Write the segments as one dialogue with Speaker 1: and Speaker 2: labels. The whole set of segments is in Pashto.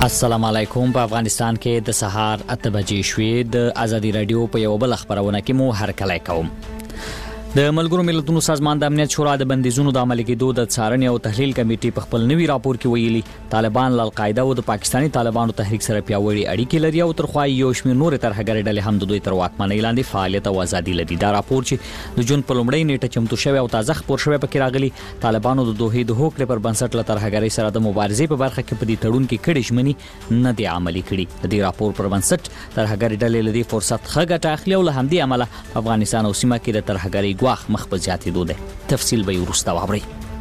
Speaker 1: السلام علیکم. په افغانستان کې د سهار 8 بجې شوې. د ازادي رادیو په یو بل خبرونه کې مو هرکلی کوم. د ملګرو ملتونو سازمان د امنیت شورا د بندیزونو د عملي کېدو د څارنې او تحلیل کمیټې په خپل نوي راپور کې ویلي طالبان له القاعده او د پاکستاني طالبانو تحریک سره پیاوړي اړیکې لري او ترخوا یو شمېر نور ترهګرې ډلې هم د دوی تر واکمنۍ لاندې فعالیت او ازادي لري. دا راپور چې د جون په لومړۍ نیټه چمتو شوی او تازه خبر شوی پکې راغلي طالبانو د دوه د هوکړې پر بنسټ له ترهګرۍ سره د مبارزې په برخه کې په دې تړون کې کړي ژمنې نه دي عملي کړي. د دې راپور پر بنسټ ترهګرې ډلې له دې فرصت ښه ګټه اخلي او له همدې امله په افغانستان او سیمه کې د ترهګرۍ ګواښ مخ په زیاتېدو ده. تفصیل به وروسته واورئ.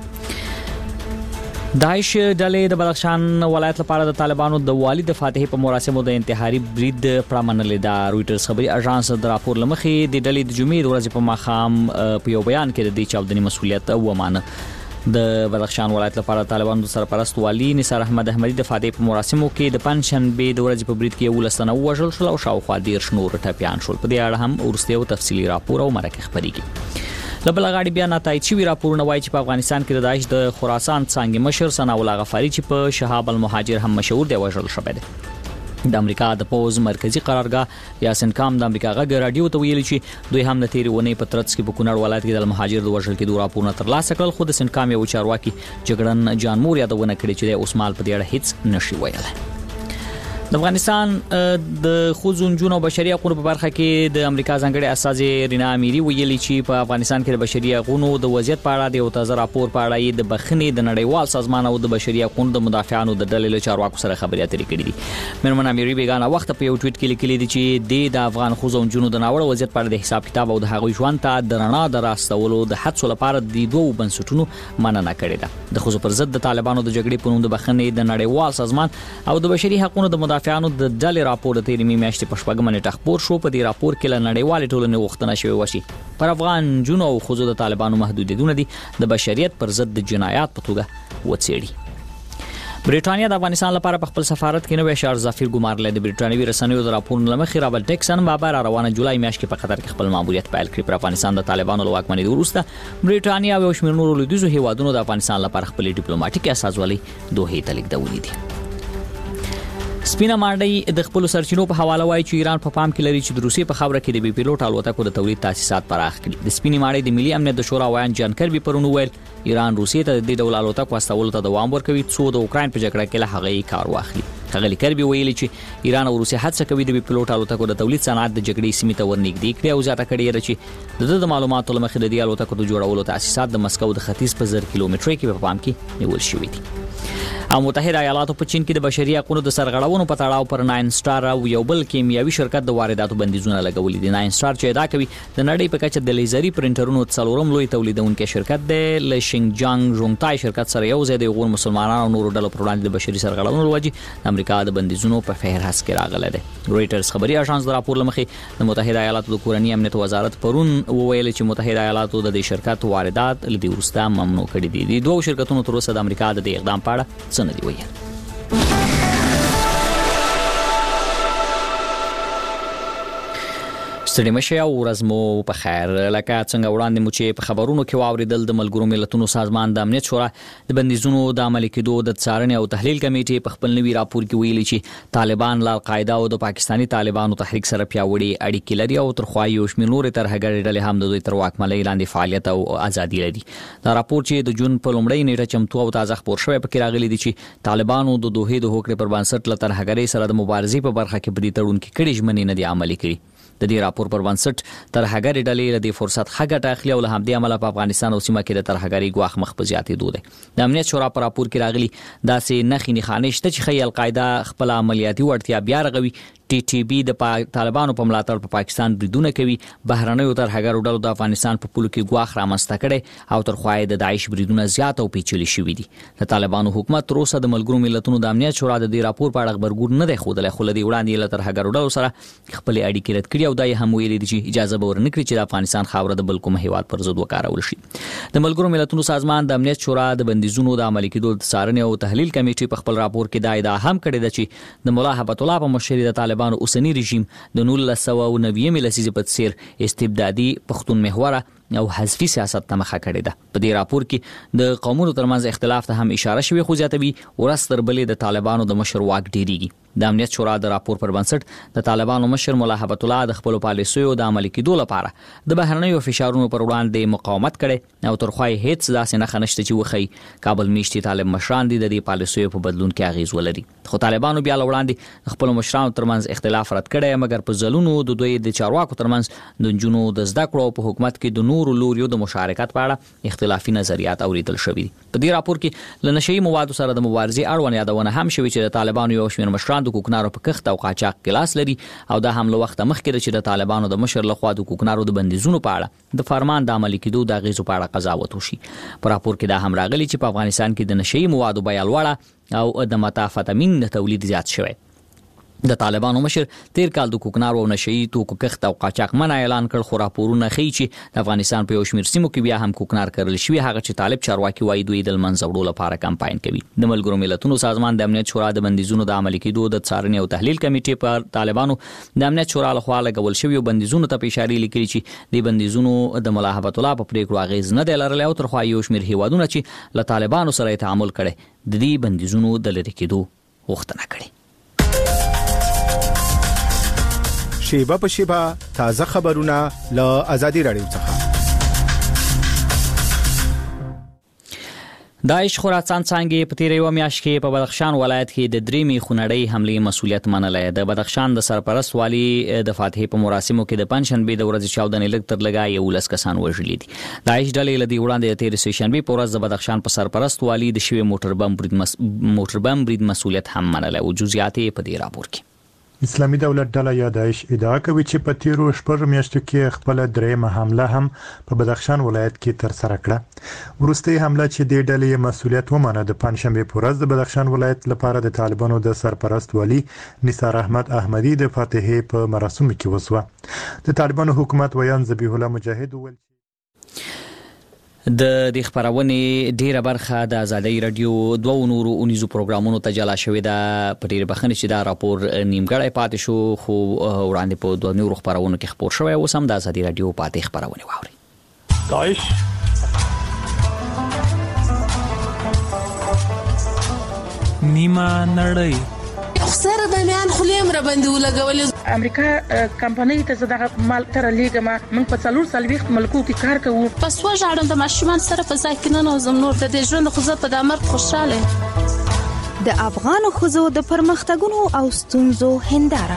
Speaker 1: داعش ډلې د بدخشان ولایت لپاره د طالبانو د والي د فاتحې په مراسمو د انتحاري برید پرامنلې دا رويټرز خبري اژانس د راپور لمخې د ډلې د جمعې د ورځې په ماښام په یو بیان کې د دې چاودنې مسؤلیت ومانه. د بدخشان ولایت لپاره طالبانو د سرپرست والي نثار احمد احمدي د فاتحې په مراسمو کې د پنځشنبه د ورځې په برید کې 11 تنه وژل شول او شاوخوا 10 نور ټپيان شول. په دې اړه هم ورسته تفصيلي راپور او مرکه خبريږي. لبل غاړي بیا نتایج شوی راپورونه وایي چې په افغانستان کې د داعش د خراسان څنګه مشر ثنا الله غفاری چې په شهاب المهاجر هم مشهور دی وژل شوی دی. د امریکا د پوز مرکزی قرارګاه یاسین کام د امریکا غږ رادیو ته ویلي چې دوی هم د تیری ونې په ترڅ کې په کونړ ولایت کې د مهاجر د وژل کېدو راپورونه ترلاسه کړل. خو د سنکام یو چارواکي جګړن جان مور یادونه کړې چې د اوسمال په دې اړه هیڅ نشي ویلای. د افغانستان د خوځون جون او بشري حقوقو په برخه کې د امریکا ځانګړي استاذ رینا امیری ویلي چې په افغانستان کې د بشري حقوقو د وضعیت په اړه د یو تازه راپور په اړه د بخښنې د نړیوال سازمان او د بشري حقوقو د مدافعانو د ډلې له چارواکو سره خبرې اترې کړې دي. مرمن امیری بیگانه وخت په یو ټویټ کې لیکلي دي چې د افغان خوځون جون د ناوړه وضعیت په اړه د حساب کتاب او د هغوی ژوند ته د رڼا د راستولو د حڅو لپاره د دوه بنسټونو مننه کړې ده. د خوځو پر ضد د طالبانو د جګړې په نوم د بخښنې د نړیوال سازمان او د بشري حقوقو د مدافعانو د ډلې راپور د تیرې میاشتې په شپږمه نیټه خبر شو. په دې راپور کې له نړیوال ټولنې غوښتنه شوې و چې پر افغان جنو او خوځو د طالبانو محدودیتونه دي د بشریت پر ضد د جنایات په توګه وڅېړي. برېټانیا د افغانستان لپاره په خپل سفارت کې نوې شهر ظفیر ګمارلې. د برېټانوي رسنیو د راپورونو لمخې رابرټ ټیکسن بابا روانه جولای میاشت کې په قطر کې خپل ماموریت پیل کړی. پر افغانستان د طالبانو له واکمنۍ وروسته برېټانیا او شمېر نورو لویدیځو هیوادونو د افغانستان لپاره خپل ډیپلوماټیک استازولۍ دوحې ته لیږدولې دي. سپینا مانډي د خپل سرچینو په حواله وایي چې ایران په پام کې لري چې د روسیې په خبره کې د بي پیلوټ الوتکو د تولید تاسیسات پراخ کړي. د سپینې مانډي د ملي امنیت د شورا وایي جان کربي پرونی ویل ایران روسیې ته د ډول الوتکو واستولو ته دوام ورکوي څو د اوکرين په جګړه کې له هغه کار واخلي. غلی کربي ویلي چې ایران او روسیه هڅه کوي د بي پیلوټ الوتکو د تولید صنعت د جګړې سیمې ته ورنږدې کړي او زیاته کړي چې د معلوماتو لمخې د دې الوتکو د جوړولو تاسیسات د مسکو د ختیځ په 1000 کیلومتر کې په پام کې نیول شوی دي. او متحده ایالاتو په چین کې د بشري حقوقو د سرغړونو په تړاو پر 9 سټار او یو بل کیمیاوي شرکت د وارداتو بندیزونه لګولي دي. 9 سټار چې دا کوي د نړۍ په کچه د لیزري پرنټرونو څلورم لوی تولیدونکو شرکت دی. له شینجانګ ژونګتای شرکت سره یو ځای د غور مسلمانانو او نورو ډلو پر وړاندې د بشري سرغړونو لوجې امریکا د بندیزونو په فهرست کې راغله ده. رويټرز خبري اژانس د راپور لمخې د متحده ایالاتو د کورنۍ امنیت وزارت پرون وویل چې متحده ایالاتو د دې شرکت واردات لدی ورسته ممنوع کړي دي. د دوه شرکتونو تر اوسه د امریکا د اقدام په اړه څه نه دی ویل. ستړي مشه او ورځ مو په خیر. لکه څنګه وړاندې مو چې په خبرونو کې واوریدل د ملګرو ملتونو سازمان د امنیت شورا د بندیزونو د عملي کېدو د څارنې او تحلیل کمیټې په خپل نوي راپور کې ویلي چې طالبان له القاعده او د پاکستاني طالبانو تحریک سره پیاوړي اړیکې لري او ترخوا یو شمېر نور ترهګرې ډلې هم د دوی تر واکمنۍ لاندې فعالیت او ازادي لري. دا راپور چې د جون په لومړۍ نیټه چمتو او تازه خبر شوی پکې راغلي دي چې طالبانو د دوه د هوکړې پر بنسټ له ترهګرۍ سره د مبارزې په برخه کې په دې تړون کې کړي ژمنې نه دي عملي کړي. د دې راپور پر بنسټ ترهګرې ډلې له دې فرصت ښه ګټه اخلي او له همدې امله په افغانستان او سیمه کې د ترهګرۍ ګواښ مخ په زیاتېدو دی. د امنیت شورا پر راپور کې راغلي داسې نښې نښانې شته چې ښایي القاعده خپل عملیاتي وړتیا بیا رغوي. ټي ټي بي د طالبانو په ملاتړ په پاکستان بریدونه کوي. بهرنیو ترهګرو ډلو د افغانستان په پولو کې ګواښ رامنځته کړي او ترخوا د داعش بریدونه زیات او پیچلي شوي دي. د طالبانو حکومت تر اوسه د ملګرو ملتونو د امنیت شورا د دې راپور په اړه خبرګون نه دی ښودلی خو له دې وړاندې له ترهګرو ډلو سره خپلې اړیکې رد کړي او دا یې هم ویلي دي چې اجازه به ورنکړي چې د افغانستان خاوره د بل کوم هیواد پر ضد وکارول شي. د ملګرو ملتونو سازمان د امنیت شورا د بندیزونو د عملي کېدو د څارنې او تحلیل کمیټې په خپل راپور کې دا ادعا هم کړې ده چې د مولا هبت الله په مشرۍ د طالبانو اوسنی رژیم د 1990 لسیزې په څیر استبدادي پښتون محوره او حذفي سیاست ته مخه کړې ده. په دې راپور کې د قومونو ترمنځ اختلاف ته هم اشاره شوې، خو زیاتوي ورستر بلې د طالبانو د مشر واک ډیریږي. د امنیت شورا د راپور پر بنسټ د طالبانو مشر مولا هبت الله د خپل پالیسیو د عملي کېدو لپاره د بهرنیو فشارونو پر وړاندې مقاومت کړي او ترخوای هیڅ داسې نه خنشته چې وخی کابل میشتي طالب مشران دي د دې پالیسیو په بدلون کې اغیز ولري. خو طالبانو بیا وړاندې خپل مشرانو ترمنځ اختلاف رد کړي، مګر په ځلونو د دوی د چارواکو ترمنځ د جنونو د زده کړو په حکومت کې د نورو لوریو د مشارکت په اړه اختلافي نظریات اوریدل شوي. په دې راپور کې لنشئی موادو سره د مبارزې اړوند یادونه هم شوې چې د طالبانو یو شمېر مشران د کوکنارو په کښت او قاچاق کلاس لري او دا هم له وخت مخکې چې د طالبانو د مشر لخوا د کوکنارو د بندیزونو په اړه د فرمان د عملي کېدو د غیزو په اړه قضاوت وشي. په راپور کې دا هم راغلي چې په افغانستان کې د نشئی موادو بیه لوړه او د متافاتامین د تولید زیات شوی. د طالبانو مشر تیر کال د کوکنارو او نشئی توکو کښت او قاچاق منع اعلان کړ، خو راپورونه ښیي چې د افغانستان په یو شمېر سیمو کې بیا هم کوکنار کرل شوی، هغه چې طالب چارواکي وایي دوی د منځ وړلو لپاره کمپاین کوي. د ملګرو ملتونو سازمان د امنیت شورا د بندیزونو د عملي کېدو د څارنې او تحلیل کمیټې پر طالبانو د امنیت شورا لخوا لګول شوی بندیزونو ته اشاره لیکلي چې د بندیزونو د مولا هبت الله په پریکړو اغیز نه دی لرلی او ترخوا یو شمېر هیوادونه چې له طالبانو سره تعامل کړي د دې بندیزونو د لرې کېدو غوښتنه کړې.
Speaker 2: شیبه په شیبه تازه خبرونه له آزادي رادیو څخه. داعش خراسان څنګه په تیر یو میاشت کې په بدخشان ولایت کې د درېمې خونړۍ حملې مسؤلیت منلای. د بدخشان د سرپرست والی د فاتحې په مراسمو کې د پنځشنبه د ورځې 14 لګ تر لګا 11 کسان وژل دي. داعش ډلې لدی وړاندې د تیر سهشنبه په ورځ د بدخشان په سرپرست والی د شوی موټر بم برید مسؤلیت هم منلای. او جزئیات په دې راپور کې.
Speaker 3: اسلامي دولت ډله یا داعش ادعا کوي چې په تیرو شپږ میاشتو کې خپل درېمه حمله هم په بدخشان ولایت کې تر سره کړه. وروستي حمله چې د ډلې مسؤلیت ومنه د پنځشنبه په ورځ د بدخشان ولایت لپاره د طالبانو د سرپرست والی نثار احمد احمدی د فاتحې په مراسمو کې وسوه. د طالبانو حکومت ویان ذبیح الله مجاهد ول
Speaker 1: د دې خبرونه ډیره برخه د آزادۍ رادیو دوه نورو اونیزو پروګرامونو ته جلا شوې ده. په ډیره بخښنه چې دا راپور نیمګړی پاتې شو، خو وړاندې په دوه نورو خبرونو کې خبر شوی. اوس هم د آزادۍ رادیو پاتې خبرونه واوري.
Speaker 4: داعش نیمه نړۍ
Speaker 5: سره د میان خلیم را باندې ولګول.
Speaker 6: امریکا کمپنۍ ته زده مال تر لیګما من په څلور سلويخت ملکو کې کار کوو.
Speaker 5: پس وژاړم د ماشومان سره په ځای کې نه نوزم نور د ژوند خو زه په د امر خوشاله.
Speaker 7: د افغان خوځو د پرمختګونو او ستونزو هنداره.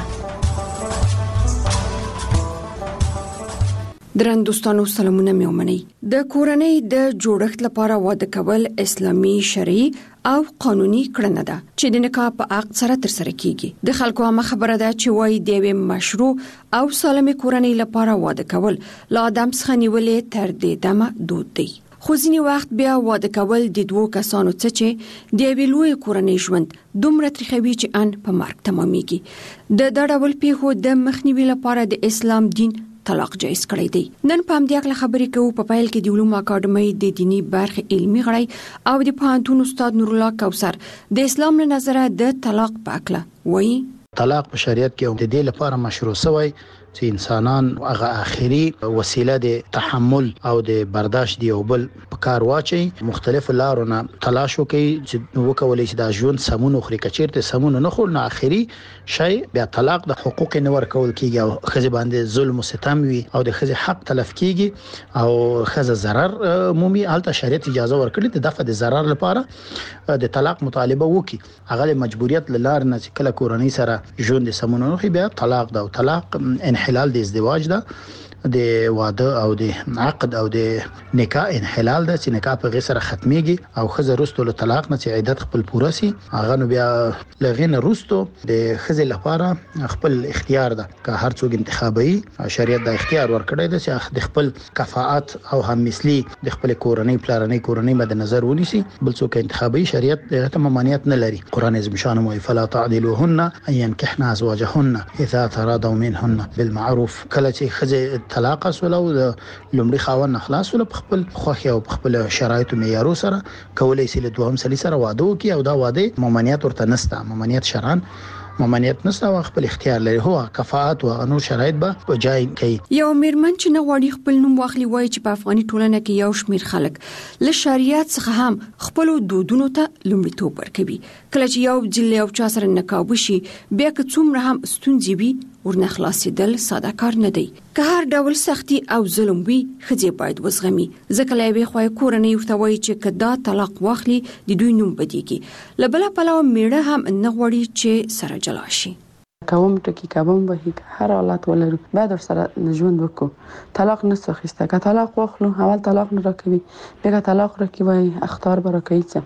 Speaker 8: درنوستانو سلامونه میومني. د کورنۍ د جوړښت لپاره واده کول اسلامي شرعي او قانوني کړنه ده چې د نکاح په عقد سره تر سره کیږي. د خلکو عامه خبره ده چې وایي د یوې مشروع او سالمه کورنۍ لپاره واده کول لا آدم څخه نیولې تر دې دمه دود دی. خو ځینې وخت بیا واده کول د دوه کسانو څخه چې د یوې لوی کورنۍ ژوند دومره ترخوي چې ان په مرګ تمامېږي. د ډول پیښو د مخنیوي لپاره د اسلام دین طلاق جایز کړی دی. نن په همدې اړه خبرې کوو. په پیل کې د علومو اکاډمۍ د دینی برخې علمي غړی او د پوهنتون استاد نور الله کوثر د اسلام له نظره د طلاق په اړه وایي.
Speaker 9: طلاق په شریعت کې د دې لپاره مشروع شوی چې انسانان هغه اخیری وسیله د تحمل او د برداشت دی او بل په کار واچي. مختلف لارونه تلاش وکي چې وکولای شي د ژوند سمون خوري. کچیرته سمون نه خور نه اخیری شی بیا طلاق د حقوق نه ورکول کیږي او خزي باندې ظلم او ستم وي او د خزي حق تلف کیږي او خزه ضرر مومي. البته شریعت اجازه ورکړي د دفع د ضرر لپاره د طلاق مطالبه وکي. هغه مجبوریت لار نه چې کله کورنۍ سره ژوند سمون نه خي بیا طلاق ده. او طلاق انحلال د ازدواج ده، د واده او د عقد او د نکاح انحلال ده چې نکاح په غیر سره ختميږي او خزه رستو له طلاق نه چې عدت خپل پوره سي. هغه نو بیا لغین رستو د خزه لپاره خپل اختیار ده که هر څوک انتخابي. شریعت د اختیار ورکړی ده چې د خپل کفاءت او هم مثلی د خپل کورنۍ پلانې کورنۍ مد نظر ونیسي. بل څوک انتخابي شریعت دغه ممانعت نه لري. قران عظیم شان مو فلا تعدلوهن ان ينكحن ازواجهن اذا تراضوا منهن بالمعروف. کله چې خزه طلاق اسولو د لومړي خاوند اخلاص ول په خپل خوخي او په خپل شرایطو معیارو سره کولای شي له دوهم سلی سره واده وکي او دا واده ممانعت ورته نسته. ممانعت شرعاً ممانعت نشته او خپل اختیار لري هو کفاءت او انو شرایط به وجای کوي.
Speaker 8: یو میرمن چې نه غواړي خپل نوم واخلي وایي چې په افغاني ټولنه کې یو شمېر خلک له شریعت څخه هم خپل دودونو ته لومړیتوب ورکوي. کله چې یو جل یو چا سره نکاح وشي بیا که څومره هم ستونزې وي ورنه خلاصېدل ساده کار نه دی. که هر ډول سختي او ظلم وي ښځې باید وزغمي. ځکه له یوې خوا کورنۍ ورته وایي چې که دا طلاق واخلي د دوی نوم بدیږي. له بله پلوه میړه هم نه غواړي چې سره جلا شي.
Speaker 10: کوم ټکی کوم به هر حالت ولرو بعد سره ژوند وکړو. طلاق نه څخه که طلاق واخلو اول طلاق نه راکوي بیا طلاق راکوي اختار برکوي څه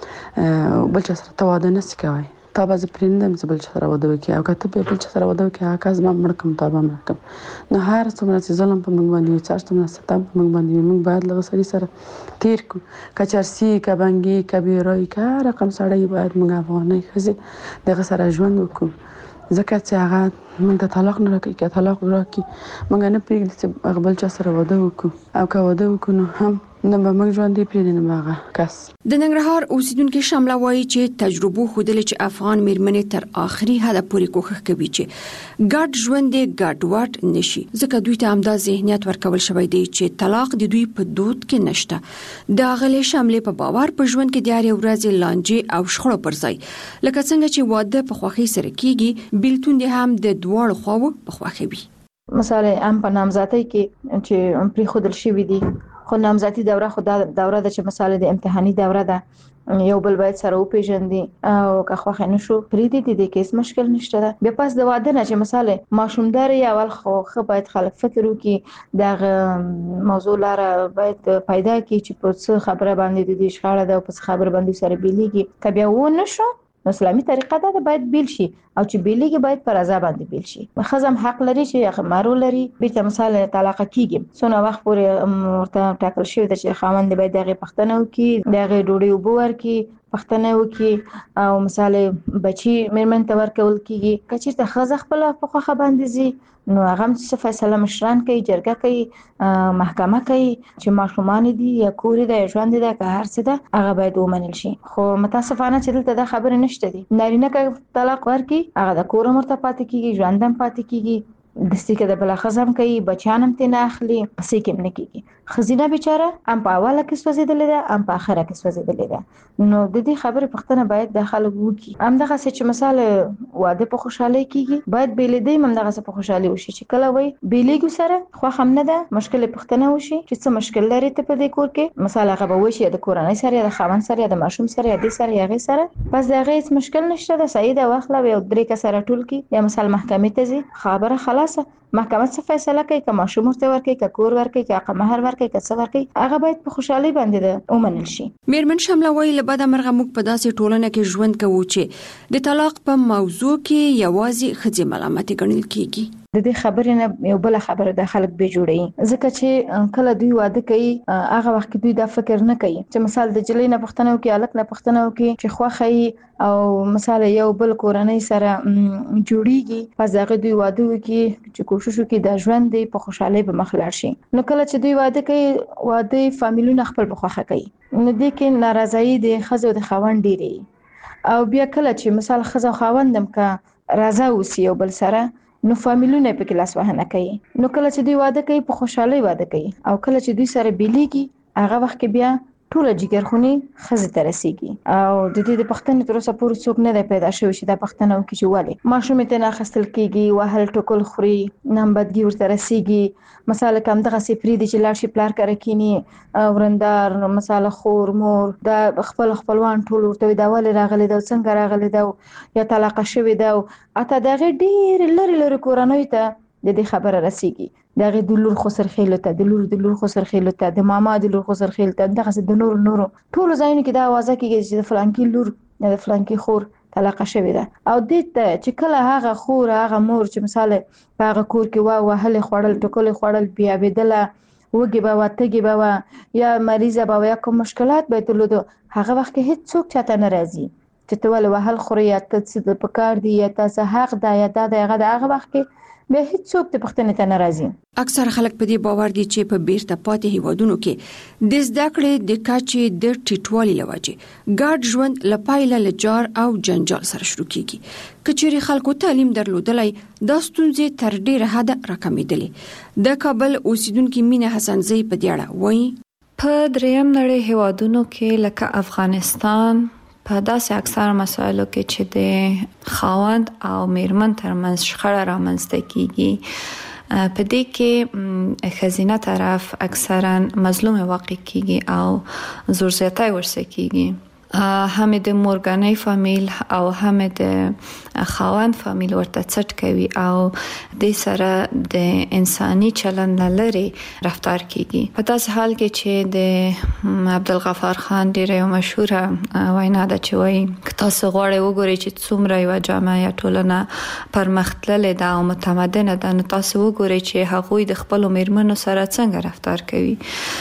Speaker 10: بل څه سره تواده نه کوي تا باز پرندم زبل سره واده وکي او کته په بل سره واده وکي اکاز ما مرکم تا به مرکم نو هر څومره چې ظلم په موږ باندې چې څومره ستم په موږ باندې موږ باید له سړي سره تیر کو کچرسي کبنګي کبیرای کا رقم سړی باید موږ افغاني خزي دغه سره ژوند وکړو. ځکه چې هغه موږ ته طلاق نه راکړي که طلاق راکړي موږ نه پرېږدي چې بل چا سره واده وکړو او که واده وکړو نو هم نه به موږ ژوندي پرېږدي نه به هغه کس.
Speaker 8: د ننګرهار اوسیدونکي شامله وایي چې تجربو ښودلې چې افغان میرمنې تر آخري حده پورې کوښښ کوي چې ګډ ژوند یې ګډوډ نشي. ځکه دوی ته همدا ذهنیت ورکول شوی دی چې طلاق د دوی په دود کې نشته. د هغې شاملې په باور په ژوند کې د هرې ورځې لانجې او شخړو پر ځای لکه څنګه چې واده په خوښۍ سره کیږي بیلتون دې هم د دواړو خواوو په خوښه وي.
Speaker 11: مثلا ام په نامزادۍ کې چې پرېښودل شوي دي خو نامزادي دوره خو دا دوره ده چې مثلا د امتحاني دوره ده یو بل باید سره وپیژندي او که خوښه نشو پریدي دي کې هیڅ مشکل نشته ده. بیا پس د واده نه چې مثلا ماشومداري اول خو باید خلک فکر وکړي دغه موضوع لاره باید پیدا کړي چې په څه خبره باندې د دې شخړه ده او په څه خبره باندې سره بیلېږي که بیا و نشو نو اسلامي طریقه ده باید بیل شي او چې بیلېږي باید پر رضا باندې بیل شي. خزم حق لري چې مارو لري بیرته مثلا طلاق کیږي څونه وخت پورې ورته ټاکل شوی ده چې خاوند باید دغه پښتنه وکي دغه ډوډۍ وبور کی پښتنه وکي او مثلا بچي مېرمن ته ورکول کیږي کچې ته خزه خپل په خوخه باندې زی نو هغه څه فیصله مشران کوي جرګه کوي محکمه کوي چې ماشومان دي یا کور دي یا ژوند دي که هر څه ده هغه باید ومنل شي. خو متاسفانه چې دلته دا خبره نشته دي. نارینه که طلاق ورکي هغه د کور مرته پاتې کیږي ژوندم پاتې کیږي دستي کې د بل خزم کوي بچانم ته نه اخلي پسې کې نه کیږي. خزینه بیچاره ام په اوله کې سوځیدلې ده ام په اخره کې سوځیدلې ده. نو د دې خبرې پښتنه باید د خلک وکي ام دغه چې مثلا واده په خوشحالي کیږي باید بیلېدې هم دغه په خوشحالي وشي چې کله وای بیلېګو سره خو هم نه ده مشکل پښتنه وشي چې څه مشکل لري ته په دې کور کې مثلا هغه به وشي د کورنۍ سره د خاوند سره د ماشوم سره د سره یغې سره بس دغه هیڅ مشکل نشته ده سعید واخله یو درې کسره ټول کی یا مثلا محکمې ته ځي خبره خلاصه محکمه څه فیصله کوي که ماشوم ورته ورکړي که کور ورکړي که مہر ورکړي که څه ورکړي هغه باید په خوشحالي باندې ومنل شي.
Speaker 8: میرمن شامله وایي له بده مرغه موږ په داسې ټولنه کې ژوند کوو چې د طلاق په موضوع کې یوازې ښځې ملامتې ګڼل کیږي.
Speaker 11: د دې خبرې نه یو بل خبره د خلک به جوړي ځکه چې کله دوی واده کوي هغه وخت دوی دا فکر نه کوي چې مثال د جلې نه پښتنه او کې الک نه پښتنه او کې چې خوخی او مثلا یو بل کورنۍ سره جوړیږي پس هغه دوی واده وکي چې کوشش وکړي د ژوند په خوشحالي به مخ لاړ شي. نو کله چې دوی واده کوي واده فامیلونه خپل بخوخه کوي نو د کې ناراضي د خزو د خاوند ډیری او بیا کله چې مثال خزو خاوندم کا راضا وسی او بل سره نو فامیلونه په کلاس وهنه کوي. نو کله چې دوی واده کوي په خوشحالي واده کوي او کله چې دوی سره بیلېږي هغه وخت کې بیا ټول جګرخونی خزه ترسيږي او د دې د پښتنې تر اوسه پورې څوک نه پیدا شوی چې د پښتنو کې چې والي ماشوم ته نه خستل کیږي وهل ټکل خوري نمبدګي ورته رسیږي مثلا کوم دغه سپری دي چې لاړ شي پلار کړه کینی ورندار مثلا خور مور د خپلوان ټول ورته دا ول راغلي دا څنګه راغلي دا یا طلاق شوی دا اته دغه ډیر لری کورنۍ ته د دې خبره رسیږي دغه د لور خسر خېلو ته د لور خسر خېلو ته د ماما د لور خسر خېل ته دغه د نور ټول ځایونه کې دا आवाज کېږي چې د فلانکی لور یا د فلانکی خور طلاق شوی ده او د چې کله هغه خور هغه مور چې مثلا هغه کور کې وهل خوړل ټکول خوړل بیا بدله وګي به واتګي به یا مریضه به یا کوم مشکلات به تلودو هغه وخت کې هیڅ څوک چاته ناراضي چې ته ول وهل خوري یا ته څه په کار دی یا تاسو حق دا یا دا هغه وخت کې به هیڅ څوک د پښتنې ته ناراضي.
Speaker 8: اکثر خلک په دې باور دي چې په بیرته پاتې هیوادونو کې د زده کړې د کچې د ټیټوالي لوجه ګډ ژوند لپاره لجار او جنجال سره شروع کیږي. کچېری خلکو تعلیم درلودلای د ستونزې تر ډیره حد راکمېدلې. د کابل اوسیدونکو مینه حسنزی په دې اړه وایي
Speaker 12: په دریم نړۍ هیوادونو کې لکه افغانستان په داسې اکثر مسایلو کې چې د خاوند او میرمن ترمنځ شخړه رامنځته کیږي په دې کې خزینه طرف اکثرا مظلوم واقع کیږي او زور زیاتی ورسره کیږي. هم د مورګانۍ فامیل او هم د خاوند فامیل ورته څټ کوي او د سره د انساني چلند لري رفتار کیږي. په داسې حال کې چې د عبدالغفار خان ډیره مشهوره وینا ده چې وایي تاسو غواړئ وګورئ چې څومره یو جامعه یا ټولنه پرمختللې ده او متمدنه ده، نو تاسو وګورئ چې هغوی د خپل میرمنو سره څنګه رفتار کوي.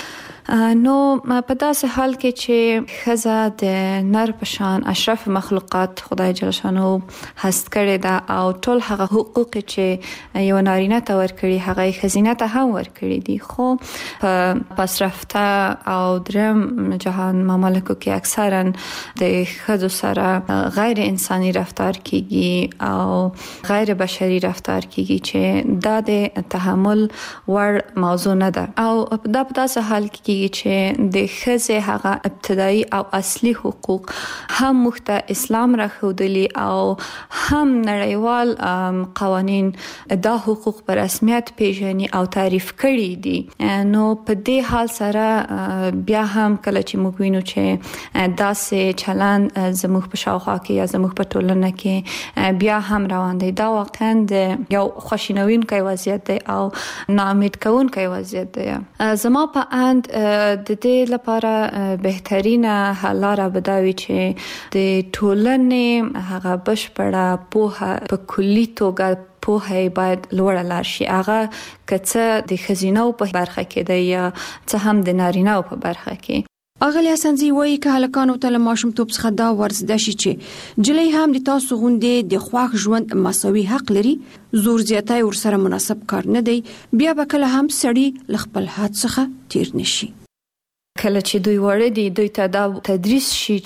Speaker 12: نو په داسې حال کې چې خزه د نر په شان اشرف مخلوقات خدای جل شانو هست کړی دا او ټول هغه حقوق چې یو نارینه ته ورکړي هغه خزینه ته هم ورکړي دي. خو په پسرفته او درم جهان ممالکو کې اکثرا د خزو سره غیر انساني رفتار کیږي او غیر بشري رفتار کیږي چې دا د تحمل وړ موضوع نه ده. او دا په داسې حال کې چې د ښځې هغه ابتدایي او اصلي حقوق هم مخته اسلام راخودلی او هم نړیوال قوانین دا حقوق په رسمیت پیژني او تعریف کړي دي. نو په دې حال سره بیا هم کله چې موږ وینو چې داسې چلن زموږ په شاوخوا کې یا زموږ په ټولنه کې بیا هم روان دی، دا واقعا د یو خوشینوونکی وضعیت دی او ناامید کوونکی وضعیت دی. زما په اند د دې لپاره بهترینه حل لاره به دا وي چې د ټولنې هغه بشپړه پوهه په کلي توګه پوهه باید لوړه لاړ شي. هغه کڅه د خزینو په برخه کې دی یا څه هم د نارینه په برخه کې.
Speaker 8: اغلی حسنزی وایي که هلکانو ته له ماشومتوب څخه دا ورزده شي چې جلۍ هم د تاسو غوندې د خواږ ژوند مساوي حق لري، زور زیاتی ورسره مناسب کار نه دی، بیا به کله هم سړی له خپل حد څخه تیر نشي.
Speaker 12: کله چې دوی وړه دي دوی ته دا تدریس شي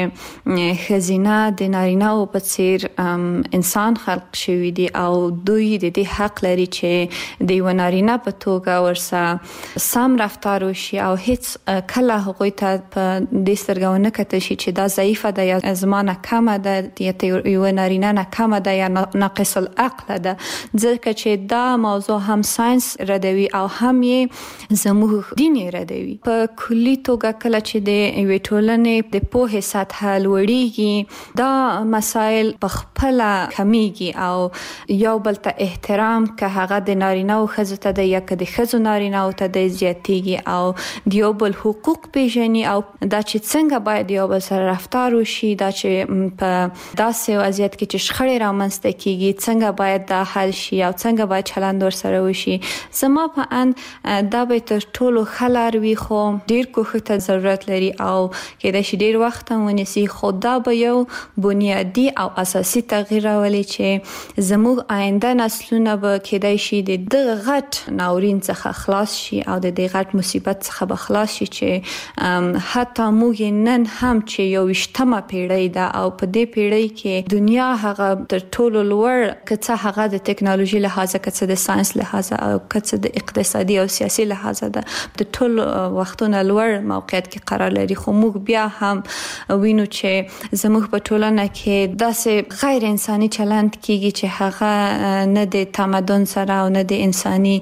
Speaker 12: چې خزینه د نارینه او په څیر انسان خلق شوی دي او دوی د دې حق لري چې د یو نارینه په توګه ورسره سم رفتار وشي او هیڅ کله هغوی ته په دې سترګو نه کتل شي چې دا ضعیفه ده یا زمانه کمه ده یا یو نارینه نه کمه ده یا ناقص العقل ده، ځکه چې دا موضوع هم ساينس ردوي او هم یې زموږ دین ردوي. په کلی توګه کله چې د یوې ټولنې د پوهې سطح لوړیږي دا مسایل په خپل کمیږي او یو بل ته احترام که هغه د نارینه او ښځو ته د یا که د ښځو نارینه او ته د زیاتیږي او د یو بل حقوق پیژني او دا چې څنګه باید یو بل سره رفتار وشي، دا چې په داسې وضعیت کې چې شخړې رامنځته کیږي څنګه باید دا حل شي او څنګه باید چلند ورسره وشي. زما په اند دا به تر ټولو ښه لار وي، خو ډیر کوښښ ته ضرورت لري او کېدای شي ډیر وخت هم ونیسي، خو دا به یو بنیادی او اساسي تغییر راولي چې زموږ آینده نسلونه به کېدای شي د دغه غټ ناورین څخه خلاص شي او د دې غټ مصیبت څخه به خلاص شي چې حتی موږ نن هم چې یو 20مه پیړۍ ده او په دې پیړۍ کې دنیا هغه تر ټولو لوړ کڅه هغه د ټکنالوژي لحاظه کڅه د ساينس لحاظه او کڅه د اقتصادي او سیاسي لحاظه ده د ټول وختونو لوړ موقعیت کې قرار لري. خو موږ بیا هم وینو چې زموږ په ټولنه کې داسې غیر انساني چلند کیږي چې هغه نه د تمدن سره او نه د انساني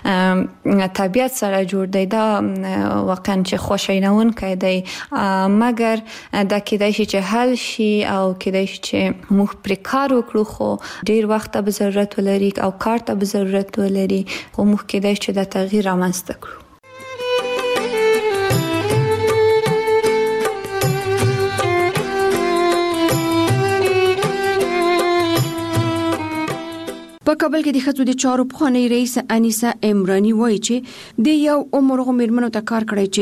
Speaker 12: طبيعت سره جوړ دی. دا واقعا چې خوشاینونکی دی، مګر دا کېدای شي چې حل شي او کېدای شي چې موږ پر کار وکړو، خو ډیر وخت به ضرورت ولري او کار ته به ضرورت ولري، خو موږ کېدای شي چې دا تغییر رامنځته کړو.
Speaker 8: په کابل کې د ښځو د چارو پخوانی رئیس انیسه عمرانی وایي چې د یو عمر غو میرمنو ته کار کړی چې